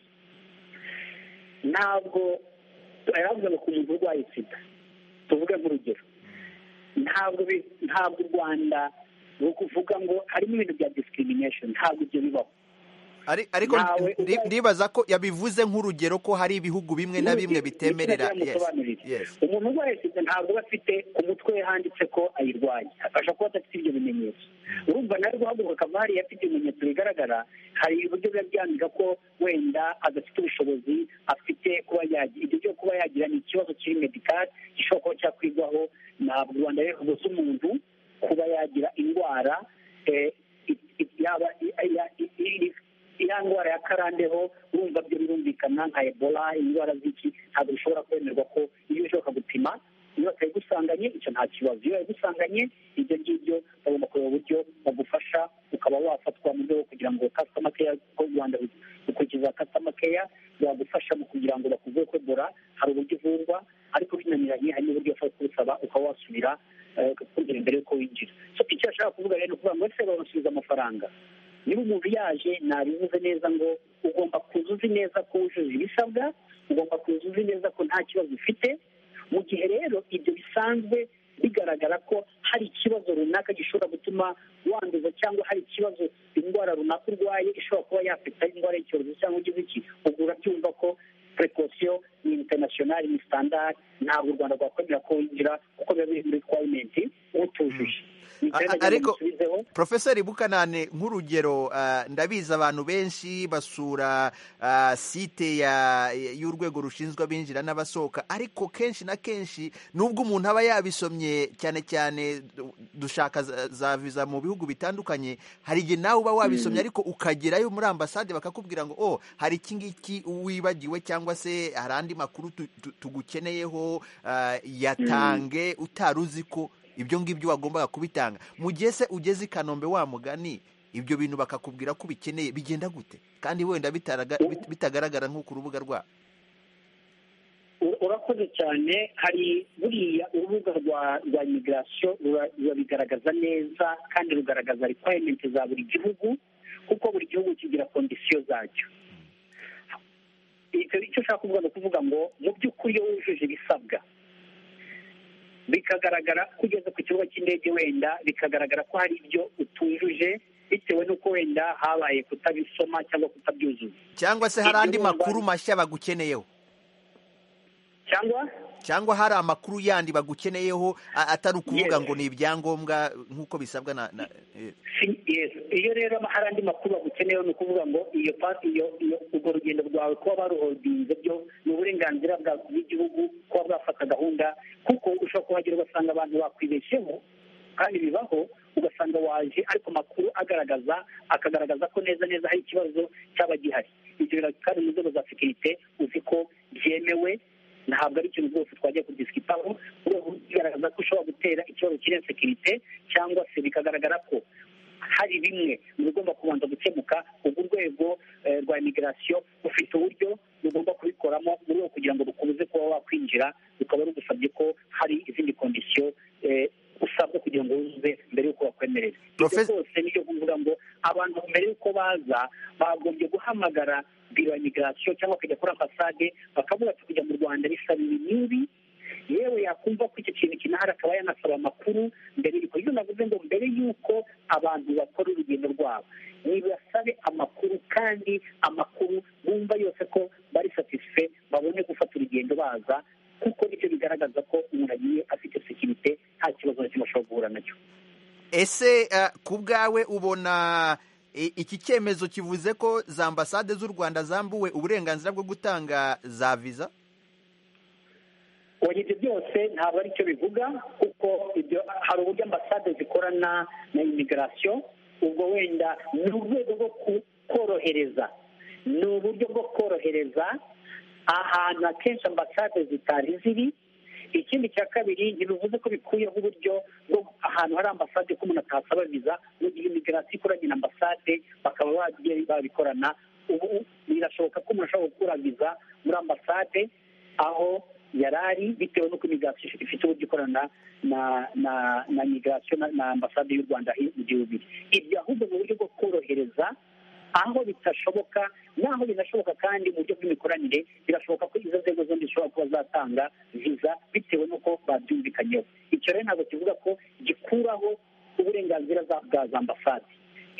ntabwo yaravuze ngo ku muntu urwaye sida, tuvuge nk'urugero, ntabwo ntabwo u Rwanda rukuvuga ngo harimo ibintu bya discrimination, ntabwo ibyo bibaho. ariko ndibaza ko yabivuze nk'urugero ko hari ibihugu bimwe na bimwe bitemerera umuntu wese ntabwo bafite ku mutwe handitse ko ayirwaye afasha kuba adafite ibyo bimenyetso urumva nawe guhaguruka akaba hari afite ibimenyetso bigaragara hari uburyo biba byandika ko wenda adafite ubushobozi afite kuba yagira ibyo byo kuba yagira ni ikibazo kiri medikari gishobora kuba cyakwigwaho ntabwo u rwanda rero rubuza umuntu kuba yagira indwara yaba iya ndwara ya karandeho urumva byo birumvikana nka ebola indwara z'iki ntabwo bishobora kwemerwa ko iyo ushobora gupima iyo batayigusanganye icyo nta kibazo iyo bayigusanganye ibyo ngibyo bagomba kureba uburyo bagufasha ukaba wafatwa mu rwego kugira ngo kasitoma keya ko u rwanda rukurikiza kasitoma keya bagufasha mu kugira ngo bakuvure ko ebola hari uburyo uvurwa ariko binaniranye hari n'uburyo ushobora kubusaba ukaba wasubira kugira mbere yuko winjira icyo ashaka kuvuga rero ni ukuvuga ngo ese babasubiza amafaranga niba umuntu yaje nabivuze neza ngo ugomba kuza uzi neza ko wujuje ibisabwa ugomba kuza uzi neza ko nta kibazo ufite mu gihe rero ibyo bisanzwe bigaragara ko hari ikibazo runaka gishobora gutuma wanduza cyangwa hari ikibazo indwara runaka urwaye ishobora kuba yafite indwara y'icyorezo cyangwa ugize iki ubwo urabyumva ko precaution ni international ni standard ntabwo u Rwanda rwakwemera ko winjira kuko biba biri muri requirement utujuje ariko Profeseri Bukanane nk'urugero ndabizi abantu benshi basura site y'urwego rushinzwe abinjira n'abasohoka ariko kenshi na kenshi nubwo umuntu aba yabisomye cyane cyane dushaka za viza mu bihugu bitandukanye hari igihe nawe uba wabisomye ariko ukagerayo muri ambasade bakakubwira ngo oh hari iki ngiki wibagiwe cyangwa se hari andi makuru tugukeneyeho yatange utari uzi ko ibyo ngibyo wagombaga kubitanga mu gihe se ugeze i Kanombe wa mugani ibyo bintu bakakubwira ko bikeneye bigenda gute kandi wenda bitagaragara nko ku rubuga rwabo urakoze cyane hari buriya urubuga rwa rwa migration rurabigaragaza neza kandi rugaragaza requirement za buri gihugu kuko buri gihugu kigira kondisiyo zacyo icyo ushaka kuvuga ni ukuvuga ngo mu by'ukuri iyo wujuje ibisabwa bikagaragara ko ugeze ku kibuga cy'indege wenda bikagaragara ko hari ibyo utujuje bitewe n'uko wenda habaye kutabisoma cyangwa kutabyuzuza cyangwa se hari andi makuru mashya bagukeneyeho cyangwa cyangwa hari amakuru yandi bagukeneyeho atari ukuvuga ngo ni ibyangombwa nk'uko bisabwa na iyo rero hari andi makuru bagukeneyeho ni ukuvuga ngo iyo iyo urwo rugendo rwawe kuba baruhodinze byo ni uburenganzira bw'igihugu kuba bwafata gahunda kuko ushobora kuhagera ugasanga abantu bakwibeshyeho kandi bibaho ugasanga waje ariko amakuru agaragaza akagaragaza ko neza neza hari ikibazo cyaba gihari ibyo kandi mu nzego za sekirite uzi ko byemewe ntabwo ari ikintu rwose twagiye kudisikitaho bigaragaza ko ushobora gutera ikibazo kiri sekirite cyangwa se bikagaragara ko hari bimwe mu bigomba kubanza gukemuka ubwo urwego rwa imigirasiyo rufite uburyo rugomba kubikoramo mu rwego kugira ngo rukubuze kuba wakwinjira rukaba rugusabye ko hari izindi kondisiyo usabwa kugira ngo wuzuze mbere y'uko bakwemerera ibyo rwose niyo kuvuga ngo abantu mbere y'uko baza bagombye guhamagara biro ya migirasiyo cyangwa bakajya kuri ambasade bakavuga ati kujya mu Rwanda bisaba ibi n'ibi yewe yakumva ko icyo kintu kinahari akaba yanasaba amakuru mbere y'uko iyo navuze ngo mbere y'uko abantu bakora urugendo rwabo nibasabe amakuru kandi amakuru bumva yose ko bari satisfe babone gufata urugendo baza kuko nicyo bigaragaza ko umuntu agiye afite sekirite nta kibazo na kimwe ashobora guhura nacyo. Ese ku bwawe ubona iki cyemezo kivuze ko za ambasade z'u Rwanda zambuwe uburenganzira bwo gutanga za viza? Ibyo byose ntabwo ari cyo bivuga kuko ibyo hari uburyo ambasade zikorana na imigirasiyo ubwo wenda ni urwego rwo korohereza ni uburyo bwo korohereza ahantu akenshi ambasade zitari ziri. Ikindi cya kabiri ntibivuze ko bikuyeho uburyo bwo ahantu hari ambasade ko umuntu atasaba viza mu gihe imigirasiyo ikoranye na ambasade bakaba bagiye babikorana. Ubu birashoboka ko umuntu ashobora gukura viza muri ambasade aho yari ari bitewe n'uko imigirasiyo ifite uburyo ikorana na na na migirasiyo na ambasade y'u Rwanda mu gihugu. Ibyo ahubwo mu buryo bwo korohereza aho bitashoboka naho binashoboka kandi mu buryo bw'imikoranire birashoboka ko izo nzego zombi zishobora kuba zatanga viza bitewe n'uko babyumvikanyeho. Icyo rero ntabwo kivuga ko gikuraho uburenganzira bwa za ambasade.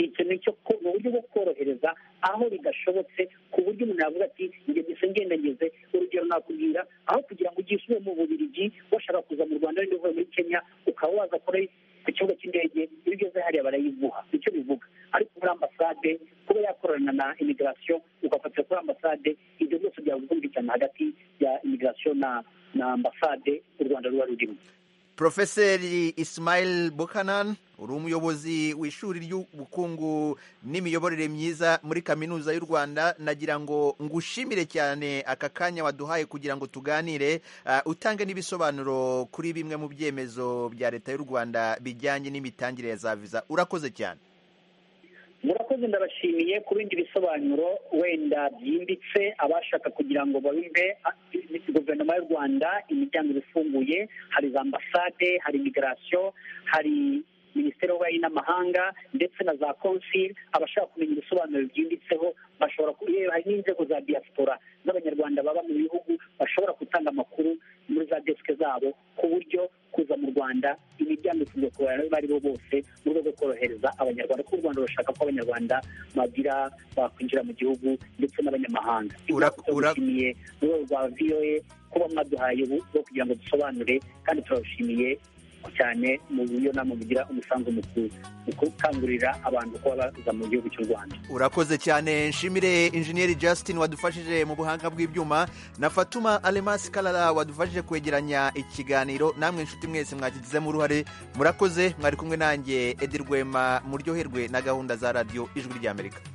ikintu cyo mu buryo bwo korohereza aho bidashobotse ku buryo umuntu yavuga ati njye gusa ngenda ngeze urugero nakubwira aho kugira ngo ugiye usubire mu Bubiligi washaka kuza mu Rwanda wenda uvuye muri Kenya ukaba waza kuri ku kibuga cy'indege iyo ugeze hariya barayiguha icyo bivuga ariko muri ambasade kuba yakorana na immigration ugafatira kuri ambasade ibyo byose byabumvikana hagati ya immigration na na ambasade u Rwanda ruba rurimo. Profeseri Ismail Buchanan uri umuyobozi w'ishuri ry'ubukungu n'imiyoborere myiza muri kaminuza y'u Rwanda, nagira ngo ngushimire cyane aka kanya waduhaye kugira ngo tuganire, uh, utange n'ibisobanuro kuri bimwe mu byemezo bya leta y'u Rwanda bijyanye n'imitangire ya za viza. Urakoze cyane. Murakoze, ndabashimiye ku bindi bisobanuro wenda byimbitse abashaka kugira ngo babimbe. Guverinoma y'u Rwanda imiryango ifunguye, hari za ambasade, hari immigration, hari minisiteri y'ububanyi n'amahanga ndetse na za consul. Abashaka kumenya ibisobanuro byimbitseho bashobora kureba, hari n'inzego za diaspora z'abanyarwanda baba mu bihugu bashobora gutanga amakuru muri za desk zabo, ku buryo kuza mu Rwanda imiryango ifunguye ku bantu bari bo bose mu rwego rwo korohereza abanyarwanda, kuko u Rwanda rushaka ko abanyarwanda bagira bakwinjira mu gihugu ndetse n'abanyamahanga. Turashimiye mu rwego rwa V O A kuba mwaduhaye ubu bwo kugira ngo dusobanure, kandi turabashimiye cyane mu buryo namwe mugira umusanzu mukuru mu gukangurira abantu kuba baza mu gihugu cy'u Rwanda. Urakoze cyane. Nshimire Engineer Justin wadufashije mu buhanga bw'ibyuma na Fatuma Alemas Kalala wadufashije kwegeranya ikiganiro. Namwe inshuti mwese mwagizemo uruhare, murakoze. Mwari kumwe nanjye Edi Rwema, muryoherwe na gahunda za Radio Ijwi ry'Amerika.